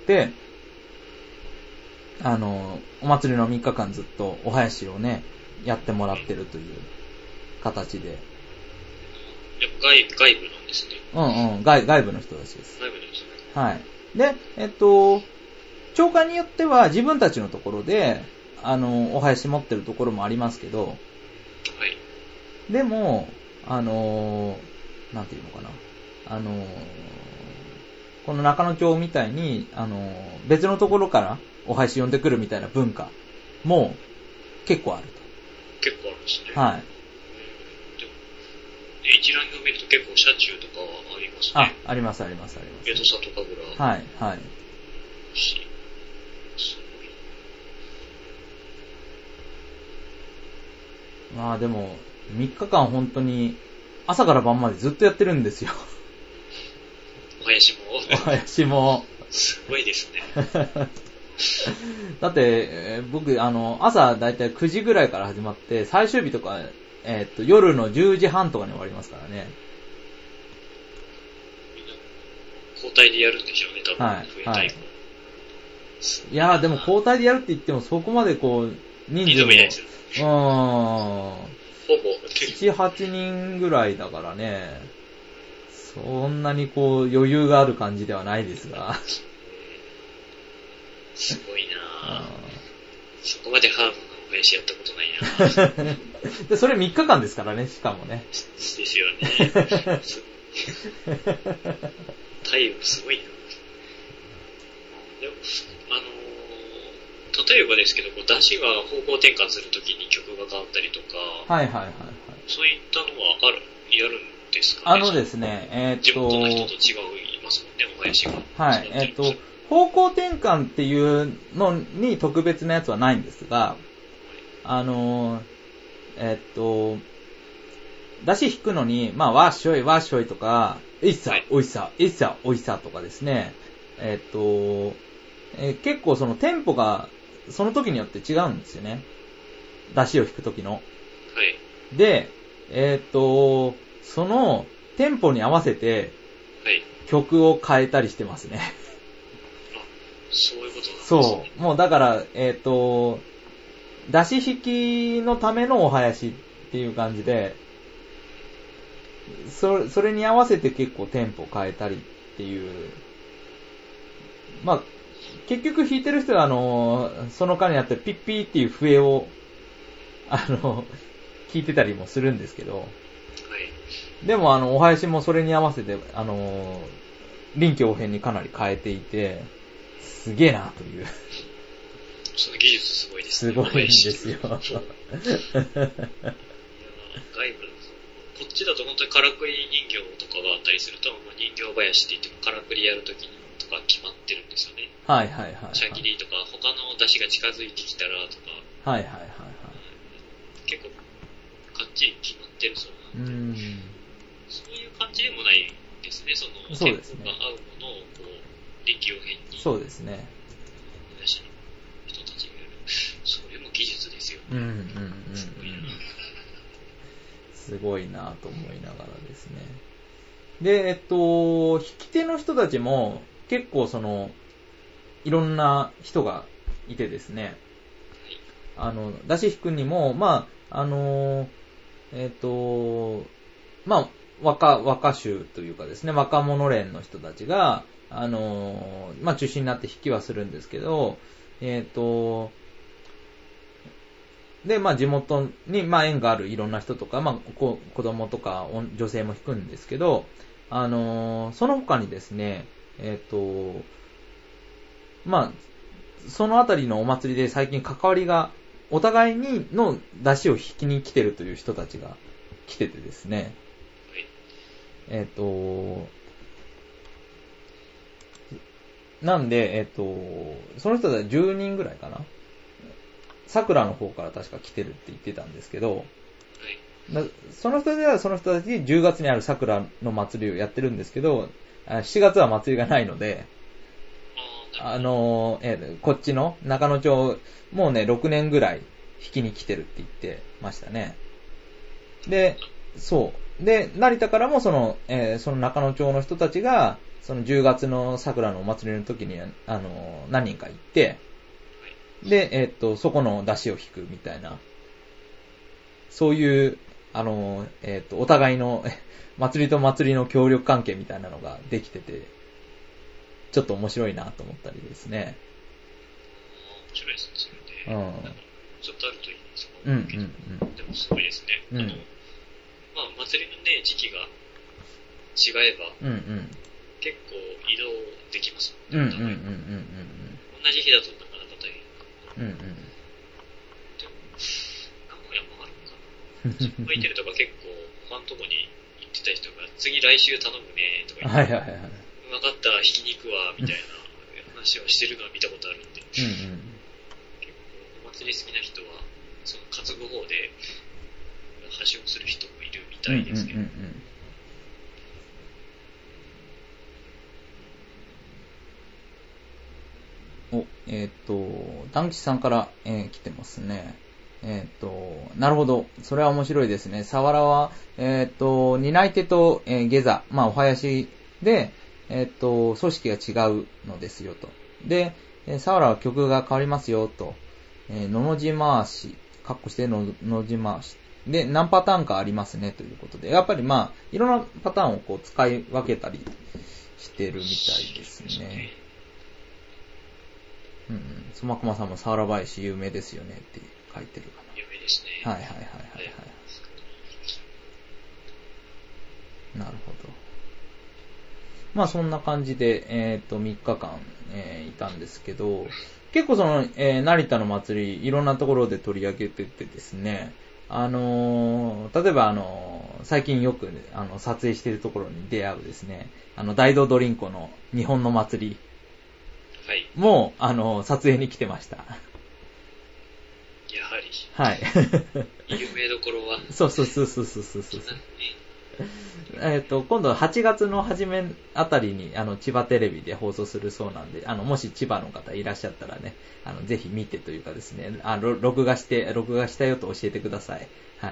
あのー、お祭りのみっかかんずっとお囃子をね、やってもらってるという形で。 外, 外部なんですね。 うんうん、外、外部の人たちです。 外部の人ね。 はい。で、えっと、町会によっては自分たちのところで、あの、お囃子持ってるところもありますけど、 はい。 でも、あの、なんていうのかな。あの、この中野町みたいに、あの、別のところからお囃子呼んでくるみたいな文化も結構あると。 結構あるんですね。 はい。 一覧を見ると結構車中とかはありますね。 あ、ありますありますあります。 江戸里神楽。 はい、はい。 すごい。まあでも、みっかかん本当に朝から晩までずっとやってるんですよ。 お囃子も。 お囃子も。 すごいですね。 だって、えー、僕、あの、朝だいたいくじぐらいから始まって、最終日とか、えー、っと、夜のじゅうじはんとかに終わりますからね。 みんな、交代でやるんでしょうね、多分。 はい。 冬タイム。 いやー、でも交代でやるって言っても、そこまでこう、人数も。 いないですよ。 うーん。 ほぼ。 なな、はちにんぐらいだからね。そんなにこう、余裕がある感じではないですが。 すごいなぁ。そこまでハードなお囃子やったことないなぁ。 で、それみっかかんですからね、しかもね。 ですよね。タイムすごいな。でも、あのー、例えばですけど、こう出汁が方向転換するときに曲が変わったりとか、 はいはいはい、はい。 そういったのはある、やるんですかね。 あのですね、えー、っと、 地元の人と違いますもんね、お囃子が。 はい、えー、っと、方向転換っていうのに特別なやつはないんですが、あのー、えー、っと、出汁引くのに、まあ、わっしょいわっしょいとか、えいっさ、おいさ、えいっさ、おいさとかですね、えー、っと、えー、結構そのテンポがその時によって違うんですよね。出汁を引く時の。 はい。 で、えー、っと、そのテンポに合わせて、 はい。 曲を変えたりしてますね。 あ、そういうことなんですね。 そう。もうだから、えっと、出し引きのためのお囃子っていう感じで、 そ、それに合わせて結構テンポ変えたりっていう、まあ、結局弾いてる人はあの、その間にあってピッピーっていう笛を、あの、弾いてたりもするんですけど、はい、でもあの、お囃子もそれに合わせて、あの、臨機応変にかなり変えていて、すげえなという。 その技術すごいですね。 すごいんですよ。 外部の、こっちだと本当にからくり人形とかがあったりすると、まあ、人形林って言ってもからくりやるときにとか決まってるんですよね。 はいはいはい、はい。 シャキリとか他の出汁が近づいてきたらとか。 はいはいはい、はい。 結構かっちり決まってるそうなんで。 うん。 そういう感じでもないですね。そのそうですね。 テンポが合うものをこう臨機応変に。 そうですね。 人たちがやる。それも技術ですよね。 うんうんうん、うん。すごいなと思いながらですね。で、えっと、弾き手の人たちも結構その、いろんな人がいてですね、あの、出し弾くにも、まあ、あの、えっと、まあ、若、若衆というかですね、若者連の人たちが、あの、まあ、中心になって弾きはするんですけど、えっと、で、まあ地元に、まあ縁があるいろんな人とか、まあ子供とか女性も弾くんですけど、あのー、その他にですね、えっと、まあ、そのあたりのお祭りで最近関わりが、お互いにの出汁を引きに来てるという人たちが来ててですね、えっと、なんで、えっと、その人たちじゅうにんぐらいかな。桜の方から確か来てるって言ってたんですけど、はい、その人ではその人たちでじゅうがつにある桜の祭りをやってるんですけど、しちがつは祭りがないので、あの、えこっちの中野町、もうね、ろくねんぐらい引きに来てるって言ってましたね。で、そう。で、成田からもその、えー、その中野町の人たちが、そのじゅうがつの桜のお祭りの時に、あの、何人か行って、で、えっと、そこの出汁を引くみたいな、そういう、あの、えっと、お互いの、祭りと祭りの協力関係みたいなのができてて、ちょっと面白いなと思ったりですね。 面白いですね、 うん。 ちょっとあるといいんですか。 うんうんうん。 でもすごいですね。うん。あの、まあ、祭りのね、時期が違えば、うんうん。結構移動できますもんね。うんうんうんうん。同じ日だとなかなか大変。うんうん。でも、名古屋もあるのかな。そこ行ってるとか結構、他のとこに行ってた人が、次来週頼むねとか言って、はいはいはい。分かった、ひき肉は、みたいな話をしてるのは見たことあるんで。うんうん。結構、お祭り好きな人は、その担ぐ方で、発祥する人もいるみたいですね。うんうんうんうん。お、えっ、ー、と、団吉さんから、えー、来てますね。えっ、ー、と、なるほど。それは面白いですね。サワラは、えっ、ー、と、担い手と、えー、下座、まあ、お囃子で、えっ、ー、と、組織が違うのですよと。で、サワラは曲が変わりますよと。えー、のの字回し、カッコしてのの字回し。で、何パターンかありますねということで、やっぱりまあ、いろんなパターンをこう使い分けたりしてるみたいですね。うんうん。そまこまさんもサワラ林有名ですよねって書いてるかな。 有名ですね。 はいはいはいはいはい。なるほど。まあそんな感じで、えっと、みっかかん、えー、いたんですけど、結構その、えー、成田の祭り、いろんなところで取り上げててですね、あのー、例えばあのー、最近よく、ね、あの、撮影しているところに出会うですね、あの、大道ドリンコの日本の祭りも、はい、あのー、撮影に来てました。 やはり。 はい。 有名どころは。 そうそうそうそうそうそうそう。えっと、今度はちがつの初めあたりに、あの、千葉テレビで放送するそうなんで、あの、もし千葉の方いらっしゃったらね、あの、ぜひ見てというかですね、あの、録画して、録画したよと教えてください。はい。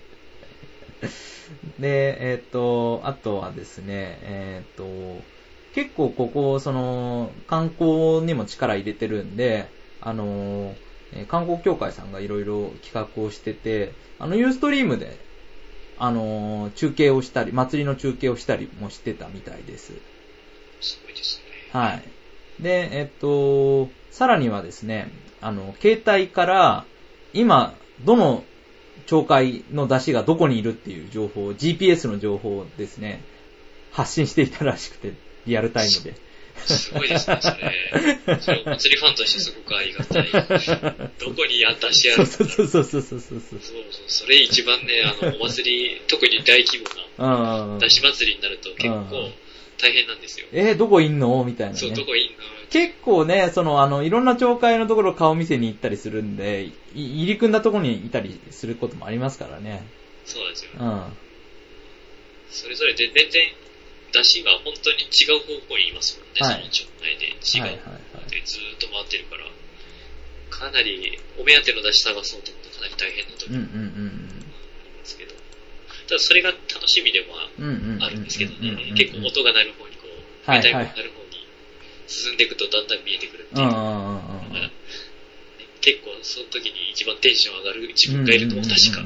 で、えっと、あとはですね、えっと、結構ここ、その、観光にも力入れてるんで、あの、観光協会さんがいろいろ企画をしてて、あの、ユーストリームで、 あのー、中継をしたり、祭りの中継をしたりもしてたみたいです。 すごいですね。 はい。で、えっと、さらにはですね、あの、携帯から、今、どの町会の出汁がどこにいるっていう情報、ジーピーエス の情報をですね、発信していたらしくて、リアルタイムで。 すごいですね、それ。それお祭りファンとしてすごくありがたい。どこに出しあるんだろう。 そうそうそうそうそうそう。そうそう、それ一番ね、あの、お祭り、特に大規模な、出し祭りになると結構大変なんですよ。 えー、どこいんのみたいなね。 そう、どこいんの結構ね、その、あの、いろんな町会のところ顔見せに行ったりするんで、入り組んだところにいたりすることもありますからね。 そうなんですよ。 うん。 それぞれで全然、出汁が本当に違う方向にいますもんね、はい、その町内で違う。はいはいはい、でずーっと回ってるから、かなり、お目当ての出汁探そうと思うとかなり大変な時もありますけど、ただそれが楽しみでもあるんですけどね、結構音が鳴る方にこう、メタイムが鳴る方に進んでいくとだんだん見えてくるっていう。だからね、結構その時に一番テンション上がる自分がいるのも確か。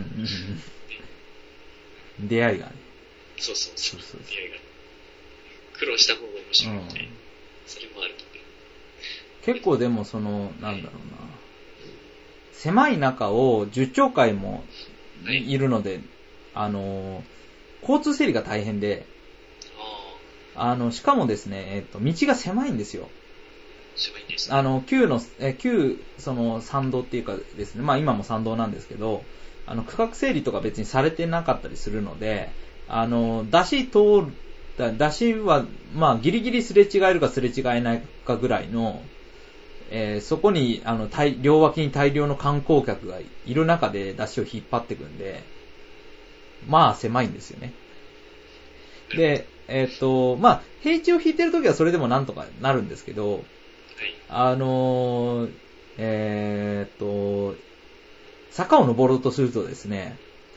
出会いがね。 そうそうそう、そうそう出会いがね。苦労した方が面白いので、うん、それもあるので。 結構でもその、なんだろうな。狭い中をじゅっ町会もいるので、はい、あの、交通整理が大変で、あの、しかもですね、えっと、道が狭いんですよ。 狭いんですね。 あの、旧の、え、旧、その、参道っていうかですね、まあ今も参道なんですけど、あの、区画整理とか別にされてなかったりするので、あの、出し通る、出しは、まあ、ギリギリすれ違えるかすれ違えないかぐらいの、えー、そこに、あの、大、両脇に大量の観光客がいる中で出しを引っ張っていくんで、まあ、狭いんですよね。で、えっと、まあ、平地を引いてるときはそれでもなんとかなるんですけど、はい、あのー、えー、っと、坂を登ろうとするとですね、はい、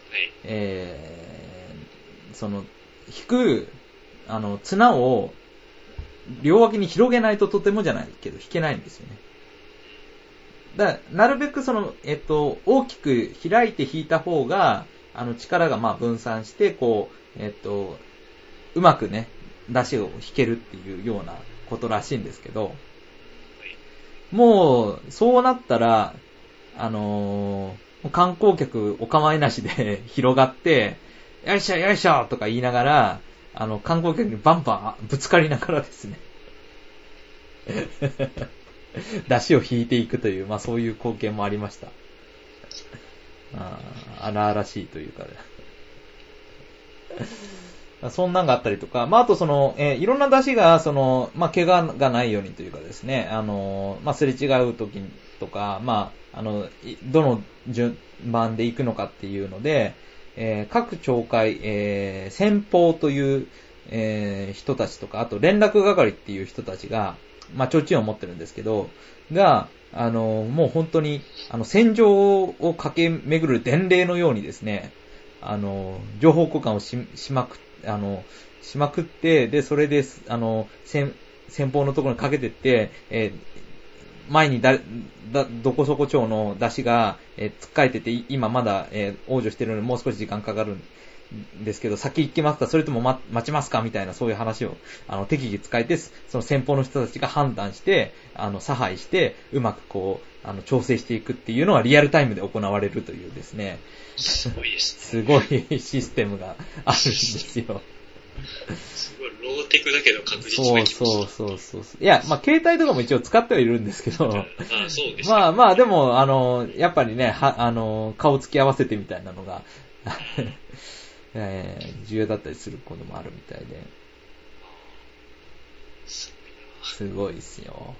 えー、その、引く、あの、綱を、両脇に広げないととてもじゃないけど引けないんですよね。だからなるべくその、えっと、大きく開いて引いた方が、あの、力がまあ分散して、こう、えっと、うまくね、出汁を引けるっていうようなことらしいんですけど、もう、そうなったら、あのー、観光客お構いなしで広がって、よいしょよいしょとか言いながら、あの、観光客にバンバンぶつかりながらですね、出汁を引いていくという、まあそういう光景もありました。ああ、荒々しいというか、そんなんがあったりとか、まああとその、えー、いろんな出汁が、その、まあ怪我がないようにというかですね、あの、まあすれ違う時とか、まあ、あの、どの順番で行くのかっていうので、えー、各町会、えー、先方という、えー、人たちとか、あと連絡係っていう人たちが、まあ、提灯を持ってるんですけど、が、あの、もう本当に、あの、戦場を駆け巡る伝令のようにですね、あの、情報交換をし、しまく、あの、しまくって、で、それで、あの、先、先方のところにかけてって、えー前にだ、だ、どこそこ町の出汁が、えー、突っかえてて、今まだ、えー、往生してるのでもう少し時間かかるんですけど、先行きますかそれとも、ま、待ちますかみたいなそういう話を、あの、適宜使えて、その先方の人たちが判断して、あの、差配して、うまくこう、あの、調整していくっていうのはリアルタイムで行われるというですね。 すごいですね。すごいシステムがあるんですよ。 すごいローテクだけど確実に。 そうそうそうそう。いや、まあ、携帯とかも一応使ってはいるんですけど。 ああ、そうですね。 まあまあ、でも、あの、やっぱりね、は、あの、顔つき合わせてみたいなのが、えー、重要だったりすることもあるみたいで。すごいですよ。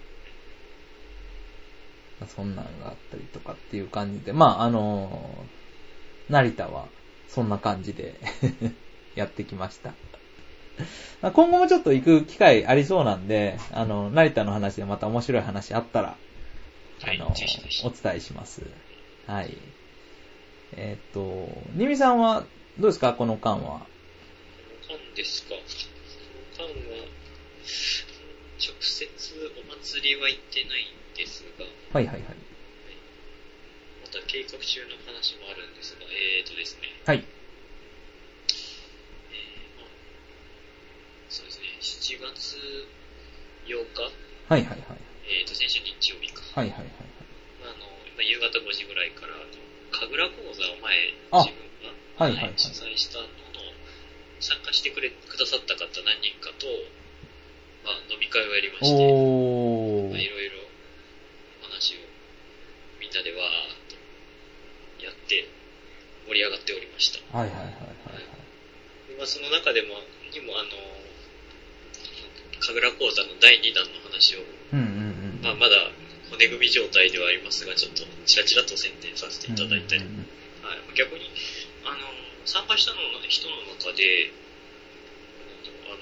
そんなんがあったりとかっていう感じで、まあ、あの、成田はそんな感じでやってきました。今後もちょっと行く機会ありそうなんで、あの、成田の話でまた面白い話あったら、あの、はい、お伝えします。はい。えっと、ニミさんはどうですかこの間は。 この間ですか。この間は、直接お祭りは行ってないんですが、 はいはいはい。 また計画中の話もあるんですが、えーとですね。 はい。 しちがつようか、 はいはいはい。 えっ、ー、と、先週日曜日か。 はいはいはい。 あの、まあ、夕方ごじぐらいから、神楽講座を前、 あ自分が、 はいはいはい、 主催したのの、参加してくれ、くださった方何人かと、まあ、飲み会をやりまして、 おー。 まあ、いろいろ話をみんなでわーっとやって盛り上がっておりました。 はいはいはいはい、はいでまあ、その中でも、にもあの、神楽講座のだいにだんの話を、 うんうんうん、 まあ、まだ骨組み状態ではありますが、ちょっとチラチラと宣伝させていただいたり、うんうんうん、はい、逆にあの参加したのの人の中で、あの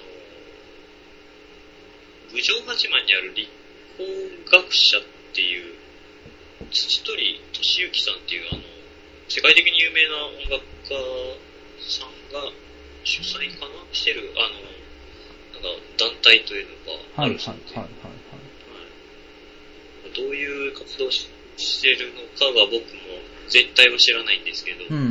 郡上八幡にある立法学者っていう土鳥俊之さんっていうあの世界的に有名な音楽家さんが主催かなしてるあのなんか団体というのがあるそうで、はいはいはいはいはい、どういう活動をしているのかが僕も全体は知らないんですけど、うんうん、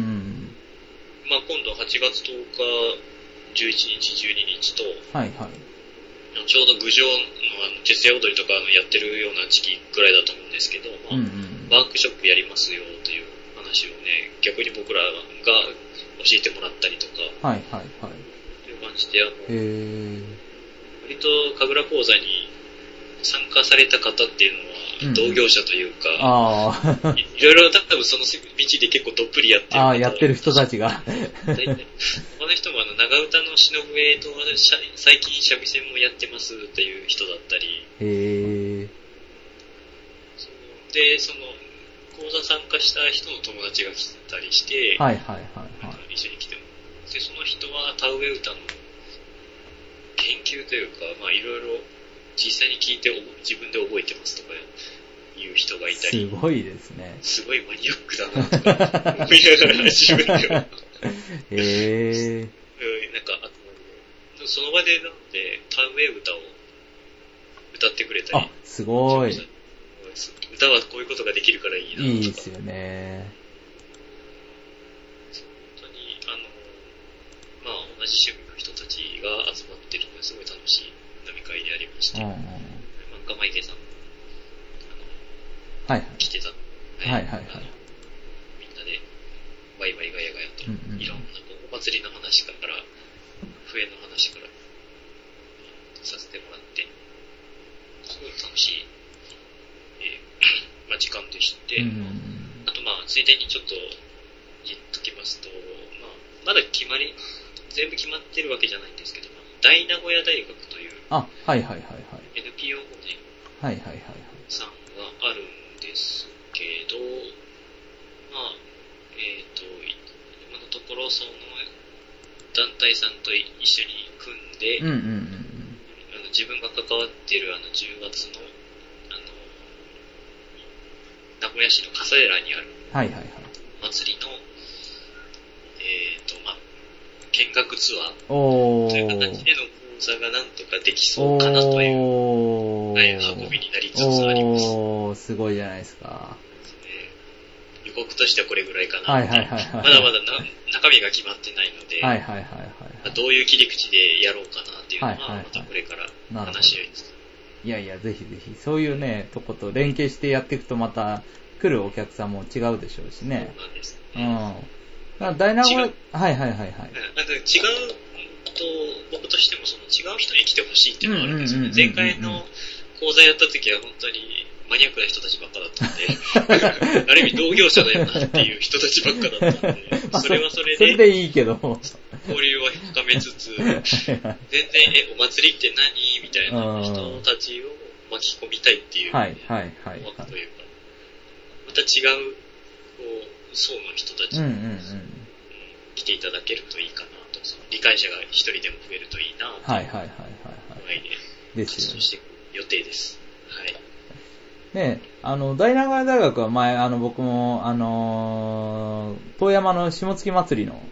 まあ今度はちがつとおか、じゅういちにち、じゅうににちと、はいはい、ちょうど郡上のあの徹夜踊りとかやってるような時期くらいだと思うんですけど、まあうんうん、ワークショップやりますよという話をね、逆に僕らが教えてもらったりとか、はいはいはい、という感じで、あの、へ割と神楽講座に参加された方っていうのは、同業者というか、うん、あいろいろ多分その道で結構どっぷりやってるあやってる人たちが大体この人もあの長唄の忍笛と最近三味線もやってますっていう人だったり、へそでその講座参加した人の友達が来たりして、はいはいはいはい、一緒に来てもでその人は田植え歌の研究というかまあいろいろ実際に聞いて自分で覚えてますとかいう人がいたりすごいですねすごいマニアックだなとか思いながら自分ではへーなんかあとその場でなんで田植え歌を歌ってくれたりあすごい歌はこういうことができるからいいなとかいいですよね本当にあのまあ同じ趣味の人たちが集まってるのですごい楽しい飲み会でありまして、うんうん、漫画マイケさんあの、はいはい、来てた、はいはいはい、みんなでワイワイガヤガヤと、うんうん、いろんなお祭りの話から笛の話からさせてもらってすごい楽しい、えーまあ、時間でして、うんうん、あとまあついでにちょっと言っときますと、まあ、まだ決まり全部決まってるわけじゃないんですけど、大名古屋大学というあ、はいはいはいはい。 エヌピーオー 法人はいはいはいさんがあるんですけど、まあ、えっと、今のところその団体さんと一緒に組んで、うんうんうん、あの自分が関わっているあのじゅうがつの、あの、名古屋市の笠寺にある祭りの、えっと、まあ、見学ツアーという形での講座がなんとかできそうかなという、はい、運びになりつつあります。 おー、すごいじゃないですか。 予告としてはこれぐらいかな。はいはいはいはい、まだまだな中身が決まってないので、はいはいはいはい、どういう切り口でやろうかなっていうのは、はいはいはい、またこれから話し合いつつ。 いやいや、ぜひぜひ、そういうね、とこと連携してやっていくとまた来るお客さんも違うでしょうしね。 そうなんですね。 うん。ダイナは、はいはいはいはい。 なんか違うと、僕としてもその違う人に来てほしいっていうのがあるんですよね。前回の講座やった時は本当にマニアックな人たちばっかだったんで、ある意味同業者だよなっていう人たちばっかだったんで、それはそれで、 それでいいけど、 交流は深めつつ、全然、え、お祭りって何みたいな人たちを巻き込みたいっていう、はいはいはい、というか、また違う、こう、層の人たちに、うんうんうん、来ていただけるといいかなと、その理解者が一人でも増えるといいなと、はいはいはいはい、はい。で、活動していく予定です。はい。 ね、あの、大名古屋大学は前、あの、僕も、あのー、遠山の下月祭りの、はい。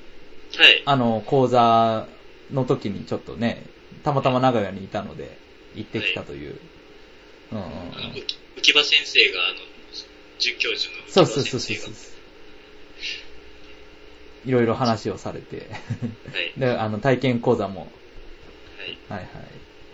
あの、講座の時にちょっとね、たまたま長屋にいたので、行ってきたという。はい、うんうん、 あの、浮葉先生が、あの、准教授の浮葉先生が。そうそうそうそう。 いろいろ話をされて、はい。で、あの、体験講座も、はい。はいはい。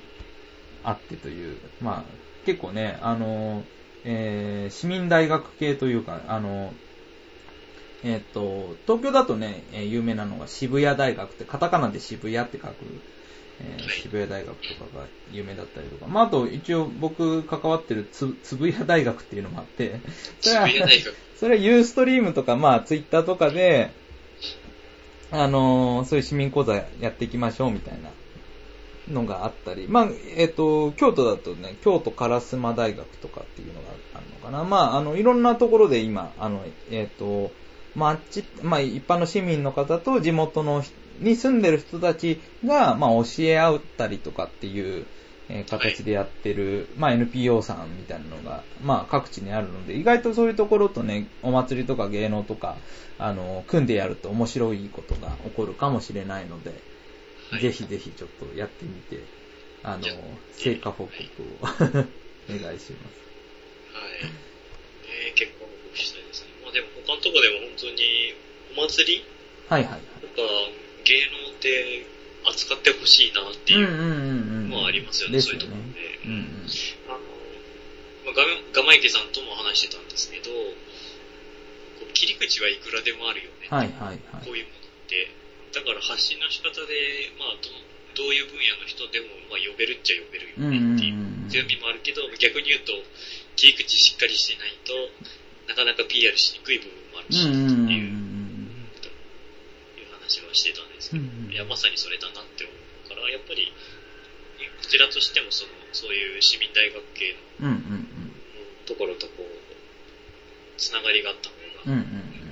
あってという、まあ、結構ね、あの、えー、市民大学系というか、あの、えっと、東京だとね、有名なのが渋谷大学って、カタカナで渋谷って書く、えー、渋谷大学とかが有名だったりとか、まあ、あと一応僕関わってるつ、つぶや大学っていうのもあって、それは、それはユーストリームとか、まあ、ツイッターとかで、あのー、そういう市民講座やっていきましょうみたいなのがあったり、まあ、えっと、京都だとね、京都烏丸大学とかっていうのがあるのかな。まあ、あの、いろんなところで今、あの、えっと、まあ、あっち、まあ、一般の市民の方と地元のに住んでる人たちが、まあ、教え合ったりとかっていう、えー、形でやってる、まあ、エヌピーオー さんみたいなのが、まあ、各地にあるので、意外とそういうところとね、お祭りとか芸能とか、あの、組んでやると面白いことが起こるかもしれないので、はい、ぜひぜひちょっとやってみて、あの、成果報告を、はい、お願いします。 はい。えー、結構報告したいですね。まあでも他のとこでも本当にお祭りはいはいはい。 とか芸能って扱ってほしいなっていうのはありますよね、そういうところで。うんうん、あの、まあ、ガマイケさんとも話してたんですけど、こう切り口はいくらでもあるよね、 はいはいはい、 こういうものって。だから発信の仕方で、まあど、どういう分野の人でも、まあ、呼べるっちゃ呼べるよねっていう強みもあるけど、逆に言うと、切り口しっかりしてないと、なかなか ピーアール しにくい部分もあるし、っていう、いう話はしてたんですけど、いや、まさにそれだなって思うから、やっぱり、こちらとしてもその、そういう市民大学系のところとこう、つながりがあった方が、い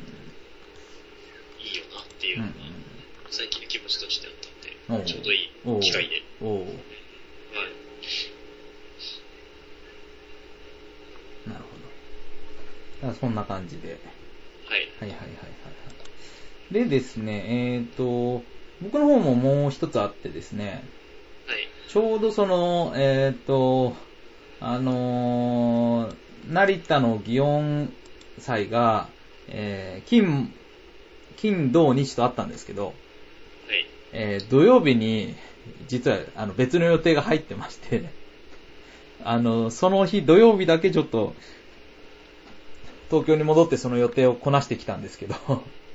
いよなっていうのが、最近の気持ちとしてあったんで、ちょうどいい機会で。 おー。はい。なるほど。そんな感じで。 はい。 はいはいはいはいはい。でですね、えっと、僕の方ももう一つあってですね、 はい。 ちょうどその、えっと、あのー、成田の祇園祭が、えー、金、金土日とあったんですけど、 はい、 えー、土曜日に実はあの別の予定が入ってましてあのその日土曜日だけちょっと東京に戻ってその予定をこなしてきたんですけど、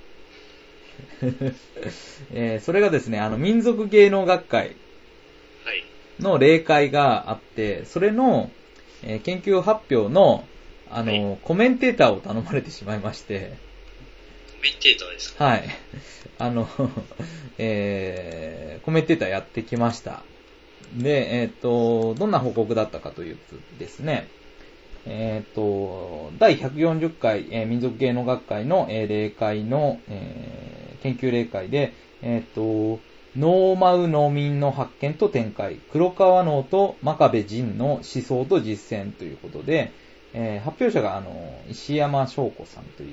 えー、それがですね、あの民族芸能学会の例会があって、それの、えー、研究発表のあの、はい、コメンテーターを頼まれてしまいまして。 コメンテーターですか？ はい。あの、えー、コメンテーターやってきました。で、えっと、どんな報告だったかというとですね、えっと、だいひゃくよんじゅっかい、えー、民族芸能学会の、えー、例会の、えー、研究例会で、えっと、ノーマウ農民の発見と展開、黒川能と真壁仁の思想と実践ということで、えー、発表者があの石山翔子さんといって、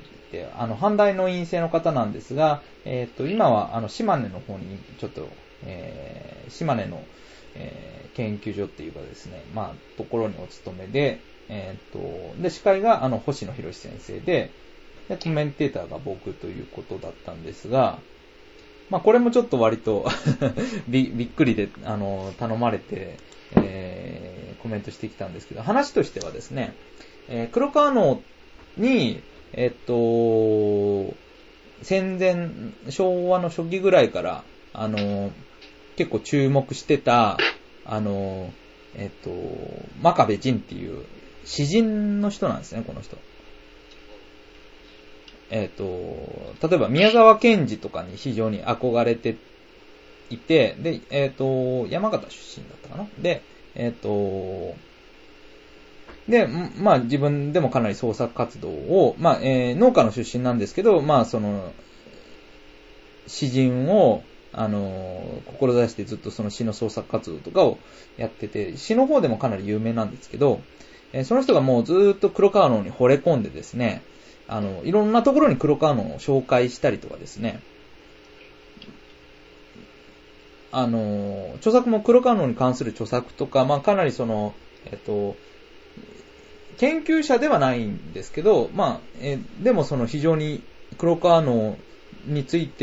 あの阪大の院生の方なんですが、えー、と今はあの島根の方にちょっと、えー、島根の、えー、研究所っていうかですね、まあところにお勤めで、えー、とで司会があの星野博先生で、でコメンテーターが僕ということだったんですが、まあこれもちょっと割とび, びっくりであの頼まれて、えー、コメントしてきたんですけど、話としてはですね、えー、黒川能に、えっと、戦前、昭和の初期ぐらいから、あの、結構注目してた、あの、えっと、真壁仁っていう詩人の人なんですね、この人。えっと、例えば宮沢賢治とかに非常に憧れていて、で、えっと、山形出身だったかな。で、えっと、で、まあ自分でもかなり創作活動を、まあ、えー、農家の出身なんですけど、まあその、詩人を、あの、志してずっとその詩の創作活動とかをやってて、詩の方でもかなり有名なんですけど、えー、その人がもうずっと黒川能に惚れ込んでですね、あの、いろんなところに黒川能を紹介したりとかですね、あの、著作も黒川能に関する著作とか、まあかなりその、えっと、研究者ではないんですけど、まあ、えでもその非常に黒川能について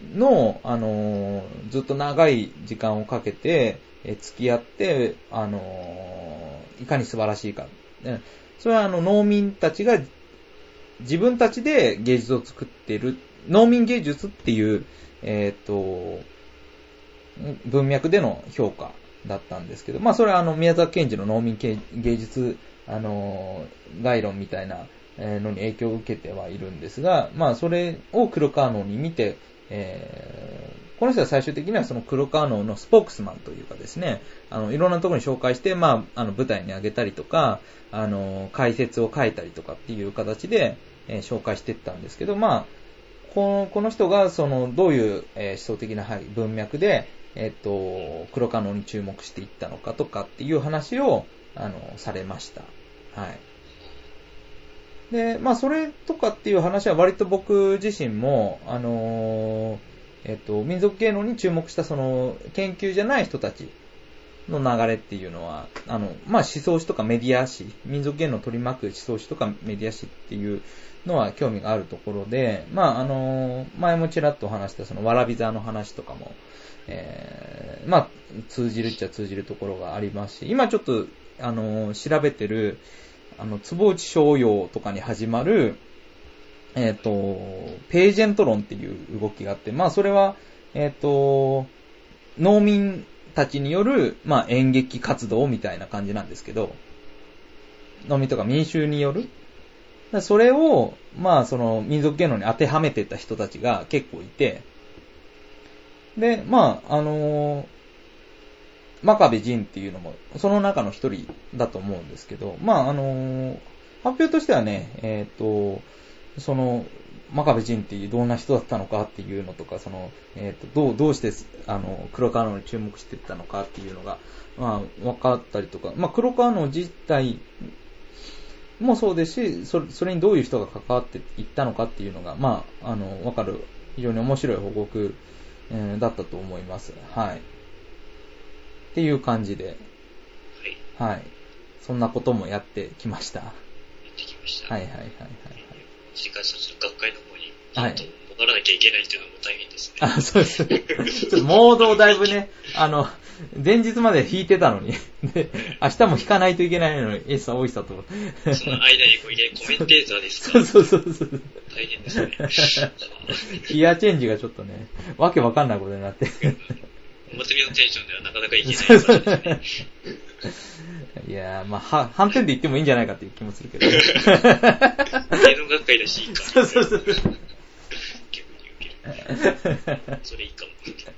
の、あのー、ずっと長い時間をかけて、え付き合って、あのー、いかに素晴らしいか。それはあの農民たちが自分たちで芸術を作っている、農民芸術っていう、えっと、文脈での評価だったんですけど、まあそれはあの宮沢賢治の農民芸術、あのー、概論みたいなのに影響を受けてはいるんですが、まあそれを黒川能に見て、えー、この人は最終的にはその黒川能のスポークスマンというかですね、あのいろんなところに紹介して、まああの舞台に上げたりとか、あの解説を書いたりとかっていう形で、えー、紹介していったんですけど、まあこのこの人がそのどういう、えー、思想的な、はい、文脈でえっと黒川能に注目していったのかとかっていう話をあのされました。はい。で、まあそれとかっていう話は割と僕自身もあのー、えっと民族芸能に注目したその研究じゃない人たちの流れっていうのはあのまあ思想史とかメディア史、民族芸能を取り巻く思想史とかメディア史っていうのは興味があるところで、まああの前もちらっと話したそのわらび座の話とかも、えー、まあ通じるっちゃ通じるところがありますし、今ちょっとあの調べてるあの坪内逍遙とかに始まるえっとページェント論っていう動きがあって、まあそれはえっと農民たちによるまあ演劇活動みたいな感じなんですけど、農民とか民衆によるそれを、まあ、その、民族芸能に当てはめてた人たちが結構いて、で、まあ、あのー、真壁仁っていうのも、その中の一人だと思うんですけど、まあ、あのー、発表としてはね、えっと、その、真壁仁っていうどんな人だったのかっていうのとか、その、えっと、どう、どうして、あの、黒川能に注目していったのかっていうのが、まあ、分かったりとか、まあ、黒川能自体、もそうですし、それ、それにどういう人が関わっていったのかっていうのが、まあ、あの、わかる、非常に面白い報告、えー、だったと思います。はい。っていう感じで、はい。はい。そんなこともやってきました。やってきました。 はいはいはいはい。 次回そっちの学会の方に、はい。戻らなきゃいけないっていうのも大変ですね。 あ、そうです。ちょっとモードをだいぶね、あの、前日まで弾いてたのに、で、明日も弾かないといけないのに、エッサ多いさと。 その間にこういきなりコメンテーターですか？ そうそうそうそう。 大変ですね。 イヤーチェンジがちょっとね、わけわかんないことになって。 お祭りのテンションではなかなかいけないですね。 いやー、まあ、は、反転で言ってもいいんじゃないかっていう気もするけど。 芸能学会だし、いいか。 そうそうそう。 逆に受ける。それいいかも。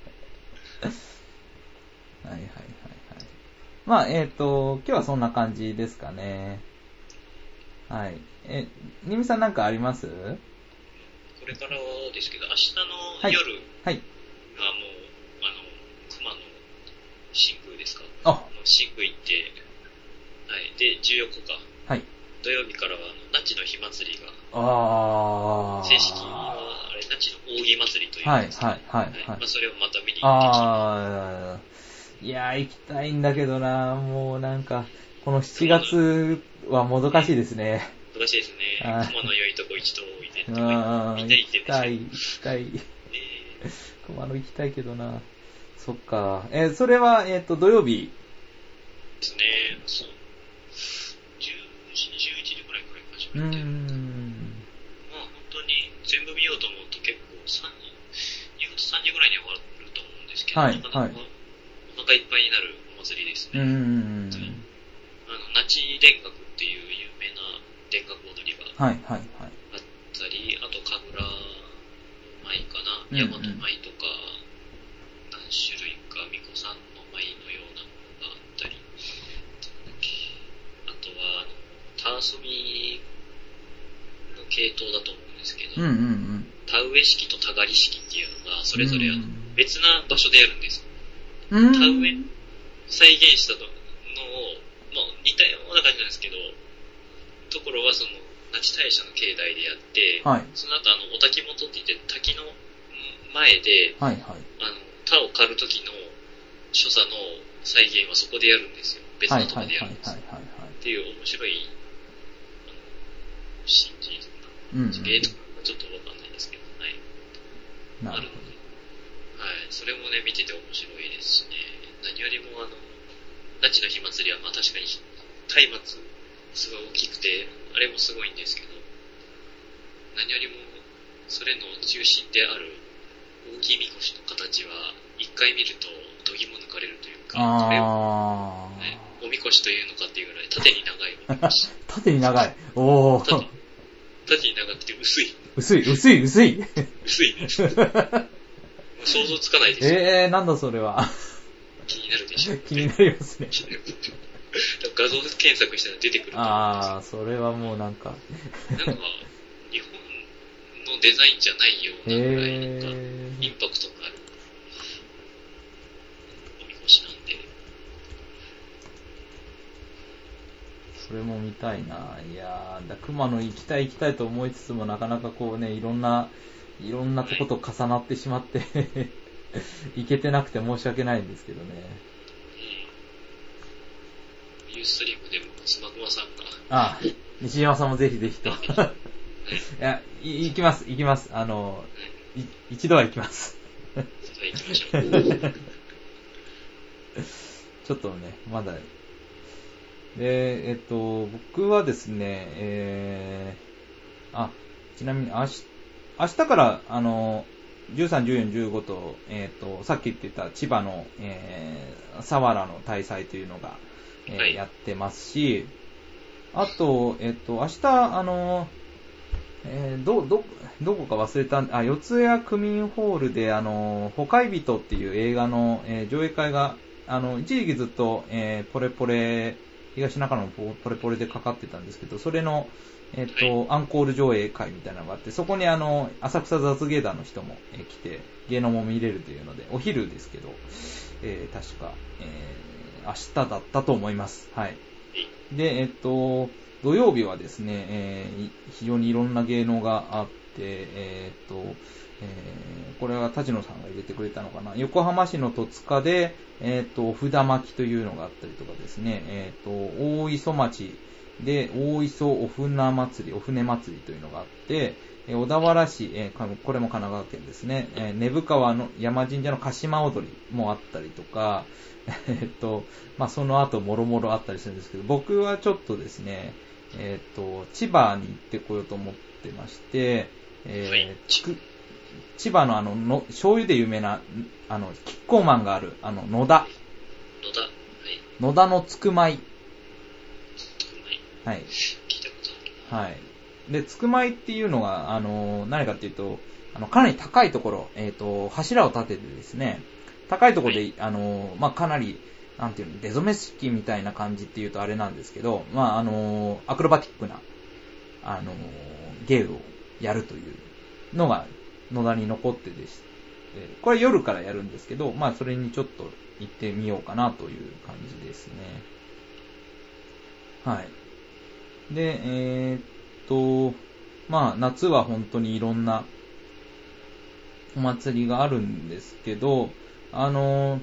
はいはいはいはい。まあ、えっと、今日はそんな感じですかね。はい。え、にみさんなんかあります？これからはですけど、明日の夜がもう、 はい。はい、 あの、熊野新宮ですか？ あ、 新宮行って、はい。で、じゅうよっかか。 はい。 土曜日からは、那智の火祭りが、 あ正式は、あれ、那智の扇祭りというんですけど、 はいはいはい、はい。 まあ、それをまた見に行ってきあー、いやー、行きたいんだけどな、もうなんか、このしちがつはもどかしいですね。 もどかしいですね。熊の良いとこ一度おいでとか、 見たいって言って行きたい、行きたい。熊野行きたいけどな。そっか。えー、それは、えっと、土曜日ですね。そう。じゅうじ、じゅういちじぐらいから始めて。うーん。まあ本当に全部見ようと思うと結構さんじ、にがつさんじぐらいには終わると思うんですけど、はい、なかなかお腹いっぱいになるお祭りですね。うーん。あの、那智田楽っていう有名な田楽踊りがあったり、あと神楽舞かな、大和舞とか、何種類か巫女さんの舞のようなものがあったり、あとは、田遊びの系統だと思うんですけど、うんうんうん、田植え式と田刈り式っていうのが、それぞれ別な場所でやるんですよ。うん、田植え再現したのを、まあ、似たような感じなんですけど、ところはその、那智大社の境内でやって、はい、その後あの、お滝本って言って滝の前で、はいはい、あの、田を刈る時の所作の再現はそこでやるんですよ。別のところでやるんですよ。っていう面白い、あの、神事な、芸とかちょっとわかんないですけど、はい。 なるほど。 それもね、見てて面白いですしね。何よりもあの、那智の火祭りはまあ確かに、松明すごい大きくて、あれもすごいんですけど、何よりも、それの中心である大きいみこしの形は、一回見ると、度肝抜かれるというか、 あこれを、ね、おみこしというのかっていうぐらい縦に長いおみこし。 縦に長い。おー。 縦、縦に長くて薄い。 薄い、薄い、薄い。 薄いね。想像つかないですよ。 えー、なんだそれは。 気になるでしょ。 気になりますね。 画像検索したら出てくると思うんですよ。 あー、それはもうなんか。 なんか、日本のデザインじゃないようなぐらい、なんか、インパクトのあるおみこしなんで。 それも見たいな。いやー、だ熊野行きたい行きたいと思いつつも、なかなかこうね、いろんな、いろんなとこと重なってしまって、行けてなくて申し訳ないんですけどね。 ユーストリームでもスマホワさんが。 ああ、西島さんもぜひぜひと。いや、い、行きます、行きます。あの、い一度は行きます。 一度は行きましょう。 ちょっとね、まだ。で、えっと、僕はですね、えー、あ、ちなみに明日、明日から、あの、じゅうさん、じゅうよん、じゅうごと、えっと、さっき言ってた千葉の、えー、佐原の大祭というのが、えーはい、やってますし、あと、えっと、明日、あの、えー、ど、ど、どこか忘れた、あ、四谷区民ホールで、あの、ほかいびとっていう映画の、えー、上映会が、あの、一時期ずっと、えー、ポレポレ、東中野のポレポレでかかってたんですけど、それの、えっと、アンコール上映会みたいなのがあって、そこにあの、浅草雑芸団の人も、えー、来て、芸能も見れるというので、お昼ですけど、えー、確か、えー、明日だったと思います。はい。で、えっと、土曜日はですね、えー、非常にいろんな芸能があって、えー、っと、えー、これは田野さんが入れてくれたのかな。横浜市の戸塚で、えー、っと、お札巻きというのがあったりとかですね、えー、っと、大磯町で、大磯お船祭り、お船祭りというのがあって、えー、小田原市、えー、これも神奈川県ですね、えー、根府川の山神社の鹿島踊りもあったりとか、えー、っと、まあ、その後もろもろあったりするんですけど、僕はちょっとですね、えっと、千葉に行ってこようと思ってまして、えーはい、千葉のあの、の、醤油で有名な、あの、キッコーマンがある、あの、野田。 野田。はい。 野田のつくまい。 つくまい。 はい。 聞いたことある。 はい。で、つくまいっていうのが、あの、何かっていうと、あの、かなり高いところ、えっと、柱を立ててですね、高いところで、はい、あの、まあ、かなり、なんていうの、出初め式みたいな感じっていうとあれなんですけど、まあ、あの、アクロバティックな、あの、芸をやるというのが野田に残ってでして、これ夜からやるんですけど、まあ、それにちょっと行ってみようかなという感じですね。はい。で、えー、っと、まあ、夏は本当にいろんなお祭りがあるんですけど、あの、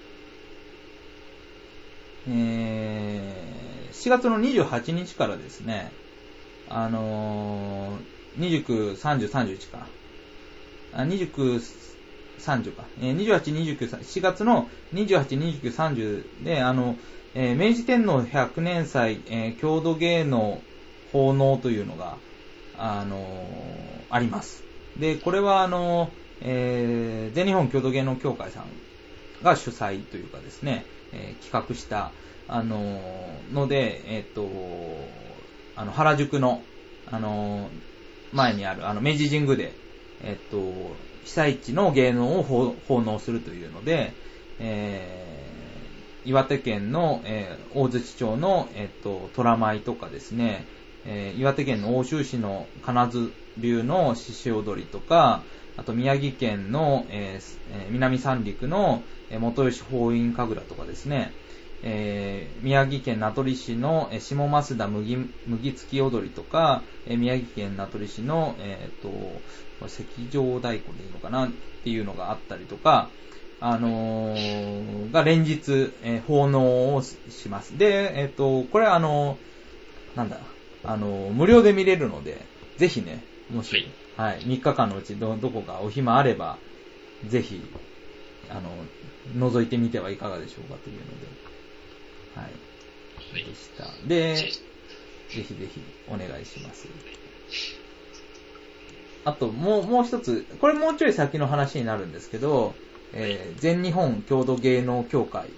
えー、しがつのにじゅうはちにちからですね、あのー、にじゅうく、さんじゅう、さんじゅういちか。あ、にじゅうく、さんじゅうか。えー、にじゅうはち、にじゅうく、しがつのにじゅうはち、にじゅうく、さんじゅうで、あの、えー、明治天皇ひゃくねん祭、えー、郷土芸能奉納というのが、あのー、あります。で、これはあのー、えー、全日本郷土芸能協会さんが主催というかですね、えー、企画した、あのー、ので、えっと、あの、原宿の、あのー、前にある、あの、明治神宮で、えっと、被災地の芸能を奉納するというので、えー、岩手県の、えー、大槌町の、えっと、虎舞とかですね、えー、岩手県の奥州市の金津流の獅子踊りとか、あと宮城県の、えー、南三陸の元吉法院神楽とかですね、えー、宮城県名取市の下増田麦、麦つき踊りとか、えー、宮城県名取市の、えー、と石上太鼓でいいのかなっていうのがあったりとか、あのー、が連日、えー、奉納をします。で、えっ、ー、と、これあのー、なんだ、あのー、無料で見れるので、ぜひね、もし、はい、みっかかんのうちど、どこかお暇あれば、ぜひ、 あの、覗いてみてはいかがでしょうかというので、はい。はい、でした。で、ぜひぜひお願いします。あと、もう、もう一つ、これもうちょい先の話になるんですけど、えー、全日本郷土芸能協会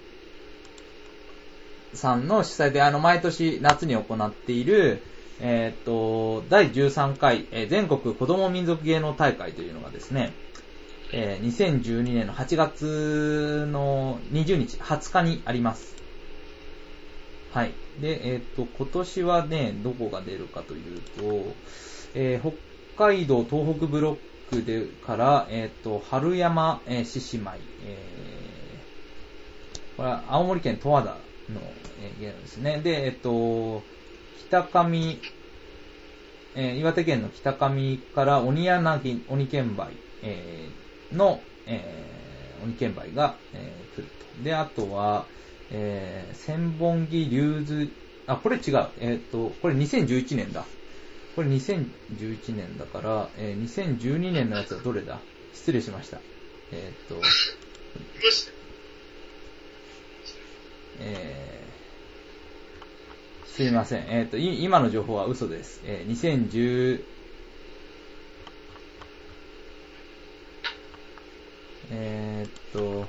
さんの主催で、あの、毎年夏に行っている、えっと、だいじゅうさんかい、えー、全国子ども民族芸能大会というのがですね、えー、にせんじゅうにねんのはちがつのにじゅうにち、はつかにあります。はい。で、えっと、今年はね、どこが出るかというと、えー、北海道東北ブロックでから、えっと、春山、えー、獅子舞、えー、これは青森県十和田の、えー、芸能ですね。で、えっと、北上、えー、岩手県の北上から鬼柳、鬼剣舞、えー、の、えー、鬼剣舞が、えー、来ると。で、あとは、えー、千本木龍図、あ、これ違う。えっと、これにせんじゅういちねんだ。これにせんじゅういちねんだから、えー、にせんじゅうにねんのやつはどれだ？失礼しました。えっと、えー、すいません。えっと、今の情報は嘘です。えー、にせんじゅう、えー、っと、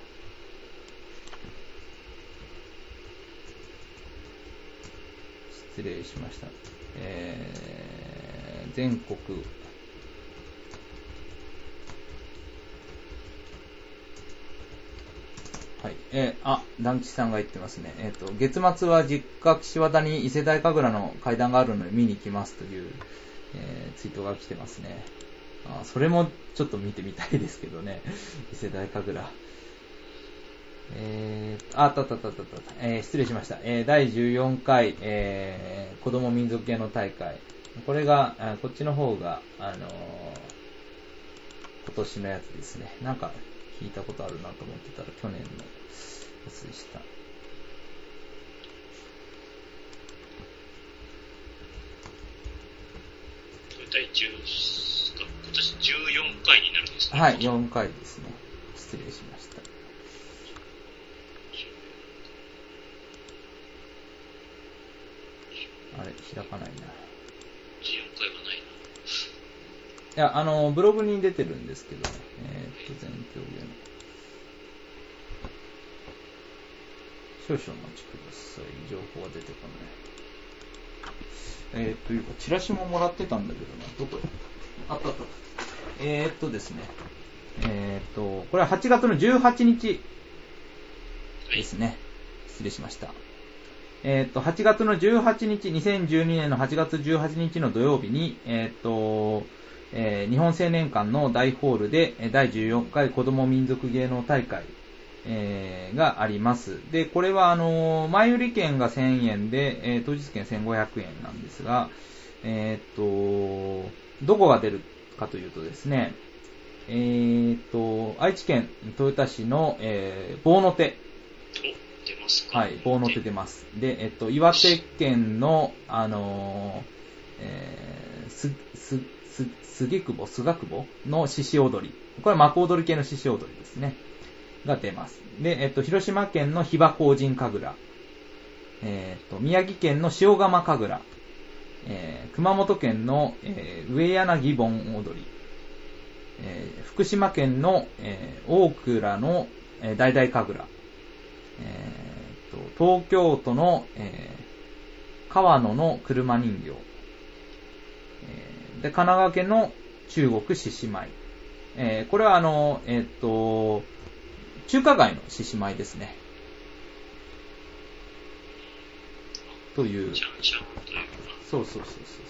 失礼しました。えー、全国、はい。えー、あ、団地さんが言ってますね。えっと、月末は実家岸和田に伊勢大神楽の階段があるので見に行きますという、えー、ツイートが来てますね。あ、それもちょっと見てみたいですけどね。伊勢大神楽。えー、あったあったあったあった。えー、失礼しました。えー、だいじゅうよんかい、えー、子供民族芸能大会。これが、こっちの方が、あのー、今年のやつですね。なんか、聞いたことあるなと思ってたら去年のやつでした。 だいじゅう、今年じゅうよんかいになるんですね。 はい、よんかいですね。失礼しました。あれ、開かないな。 じゅうよんかいはないな。いや、あの、ブログに出てるんですけどね。えー、っと、全教芸の。少々お待ちください。情報は出てこない。えー、っというか、チラシももらってたんだけどな。どこやあったあった。えー、っとですね。えー、っと、これははちがつのじゅうはちにちですね。失礼しました。えー、っと、はちがつのじゅうはちにち、にせんじゅうにねんのはちがつじゅうはちにちの土曜日に、えー、っと、えー、日本青年館の大ホールでだいじゅうよんかい子ども民族芸能大会、えー、があります。で、これはあのー、前売り券がせんえんで、えー、当日券せんごひゃくえんなんですが、えー、っと、どこが出るかというとですね、えー、っと、愛知県豊田市の、えー、棒の手。 出ますか？ はい、棒の手出ます。で、えっと、岩手県の、あのー、えー、す、す、す、すげくぼ、すがくぼの獅子踊り。これは幕踊り系の獅子踊りですね。が出ます。で、えっと、広島県の檜場荒神神楽。えっと、宮城県の塩釜神楽。えー、熊本県の、えー、上柳盆踊り。えー、福島県の、えー、大倉の、えー、大々神楽。えー、と東京都の、えー、川野の車人形。えー、で、神奈川県の中国獅子舞。えー、これはあの、えっ、ー、と、中華街の獅子舞ですね。という。そうそうそうそう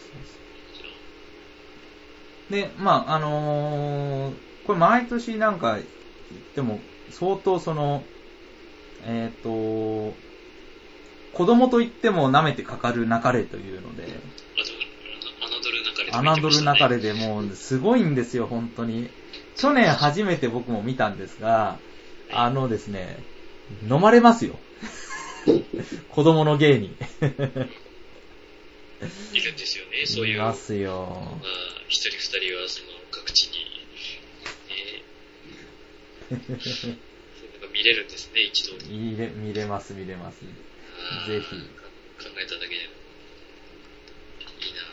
そう。で、まあ、あのー、これ毎年なんか言っても相当その、えっ、ー、と、子供と言っても舐めてかかるなかれというので、侮るなかれでもうすごいんですよ、本当に。去年初めて僕も見たんですが、あのですね、飲まれますよ。子供の芸に。 いるんですよね、そういう。いますよ。 まあ、一人二人はその各地に、ね、そ見れるんですね、一度に。 見れ、見れます、見れます。ぜひ。考えただけでも。いいな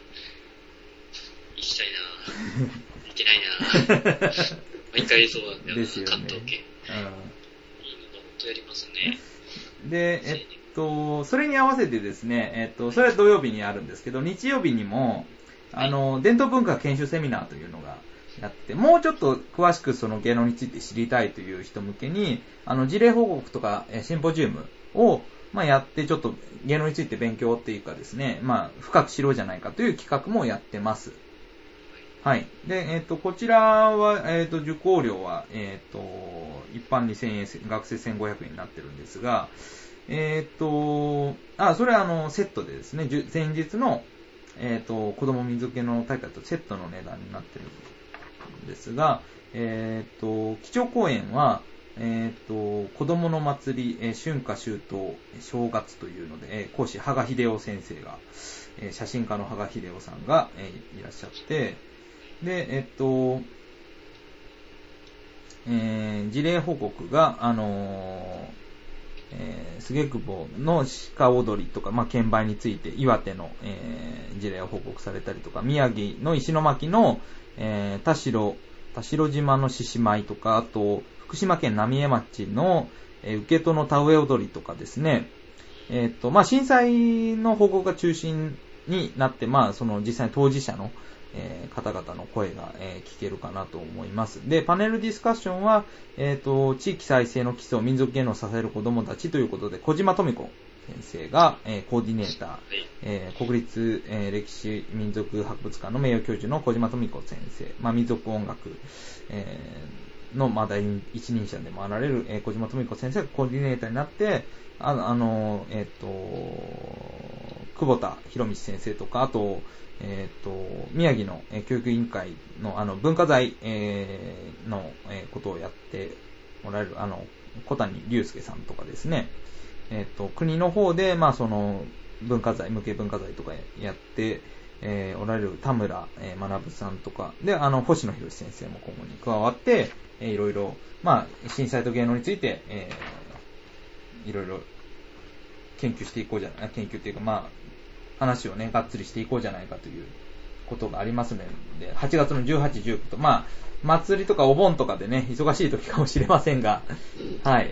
行きたいな行けないな毎回そうなんだよな、ですよね、関東圏。うん。いいのが本当やりますね。 で、えっと、それに合わせてですね、えっと、それは土曜日にあるんですけど、日曜日にも、あの、伝統文化研修セミナーというのがやって、もうちょっと詳しくその芸能について知りたいという人向けに、あの、事例報告とかシンポジウムを、まあ、やって、ちょっと芸能について勉強っていうかですね、まあ、深く知ろうじゃないかという企画もやってます。はい。で、えっと、こちらは、えっと、受講料は、えっと、一般にせんえん、学生せんごひゃくえんになってるんですが、えっと、あ、それはあの、セットでですね、前日の、えっと、子供民族系の大会とセットの値段になってるんですが、えっと、基調講演は、えっと、子供の祭り、えー、春夏秋冬、正月というので、えー、講師、羽賀秀夫先生が、えー、写真家の羽賀秀夫さんが、えー、いらっしゃって、で、えっと、えー、事例報告が、あのー、えー、菅久保の鹿踊りとか、まあ、券売について、岩手の、えー、事例を報告されたりとか、宮城の石巻の、えー、田代、田代島の獅子舞とか、あと、福島県浪江町の、えー、受け戸の田植え踊りとかですね、えっと、まあ、震災の報告が中心になって、まあ、その実際に当事者の、えー、方々の声が、えー、聞けるかなと思います。で、パネルディスカッションは、えっと、地域再生の基礎、民族芸能を支える子どもたちということで、小島富子先生が、えー、コーディネーター、えー、国立、えー、歴史民族博物館の名誉教授の小島富子先生、まあ、民族音楽、えー、の、まあ、第一人者でもあられる、えー、小島富子先生がコーディネーターになって、あの、あのえっと、久保田博道先生とか、あと、えっ、ー、と、宮城の、えー、教育委員会の、あの、文化財、えー、の、えー、ことをやってもらえる、あの、小谷隆介さんとかですね、えっ、ー、と、国の方で、まあ、その、文化財、無形文化財とかやって、えー、おられる田村、えー、学さんとか、で、あの、星野博先生も今後に加わって、えー、いろいろ、まあ、震災と芸能について、えー、いろいろ研究していこうじゃない、研究っていうか、まあ、話をね、がっつりしていこうじゃないかということがありますので、はちがつのじゅうはち、じゅうくと、まあ、祭りとかお盆とかでね、忙しい時かもしれませんが、はい。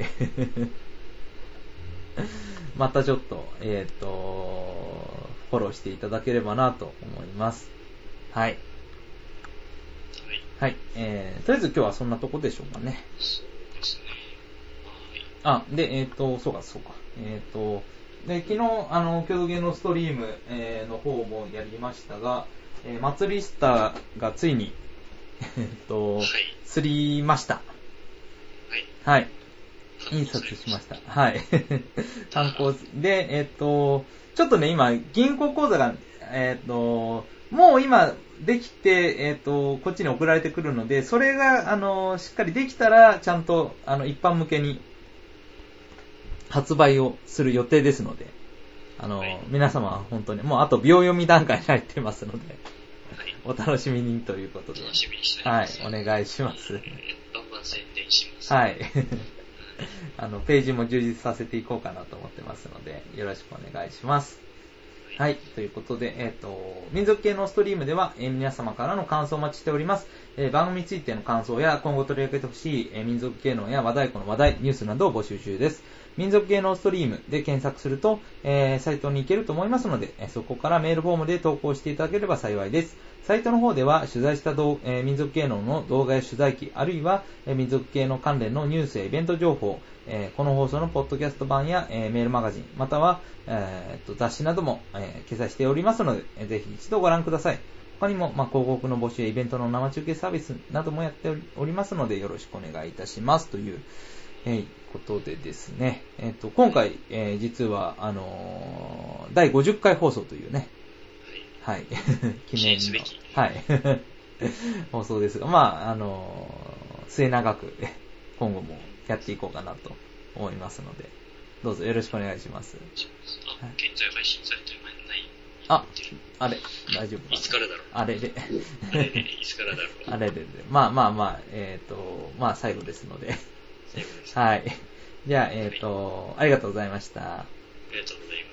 またちょっと、えっと、フォローしていただければなと思います。はい。はい。えー、とりあえず今日はそんなとこでしょうかね。 そうですね。 あ、で、えっと、そうか、そうか。えっと、で、昨日、あの、郷土芸能ストリーム、えー、の方もやりましたが、えー、祭りスターがついに、えっと、はい、すりました。はい。はい。印刷しました。はい。参考で、えっと、ちょっとね、今、銀行口座が、えっと、もう今、できて、えっと、こっちに送られてくるので、それが、あの、しっかりできたら、ちゃんと、あの、一般向けに、発売をする予定ですので、あの、はい、皆様は本当に、もうあと秒読み段階に入ってますので、はい、お楽しみにということで、 楽しみにしてます。 はい、お願いします。 バンバン宣伝します。 はい。あの、ページも充実させていこうかなと思ってますので、よろしくお願いします。はい、ということで、えっと、民族系のストリームでは、えー、皆様からの感想をお待ちしております。えー、番組についての感想や、今後取り上げてほしい、えー、民族芸能や和太鼓の話題、ニュースなどを募集中です。民族芸能ストリームで検索すると、えー、サイトに行けると思いますので、えー、そこからメールフォームで投稿していただければ幸いです。サイトの方では取材したど、えー、民族芸能の動画や取材記、あるいは、えー、民族系の関連のニュースやイベント情報、えー、この放送のポッドキャスト版や、えー、メールマガジン、または、えー、と雑誌なども、えー、掲載しておりますので、えー、ぜひ一度ご覧ください。他にも、まあ、広告の募集やイベントの生中継サービスなどもやっておりますので、よろしくお願いいたしますという、えー、ことでですね、えー、と今回、えー、実はあのー、だいごじゅっかい放送というね、はい、記念の、はい、放送ですが、まああのー、末永く今後もやっていこうかなと思いますので、どうぞよろしくお願いします。 あ、現在配信されてる前ない。 あ、あれ、大丈夫。 いつからだろう。 あれで。 あれで、いつからだろう。 あれで、まあまあまあ、えっと、まあ最後ですので。 最後です。 はい。じゃあ、えっ、ー、と、ありがとうございました。 ありがとうございます。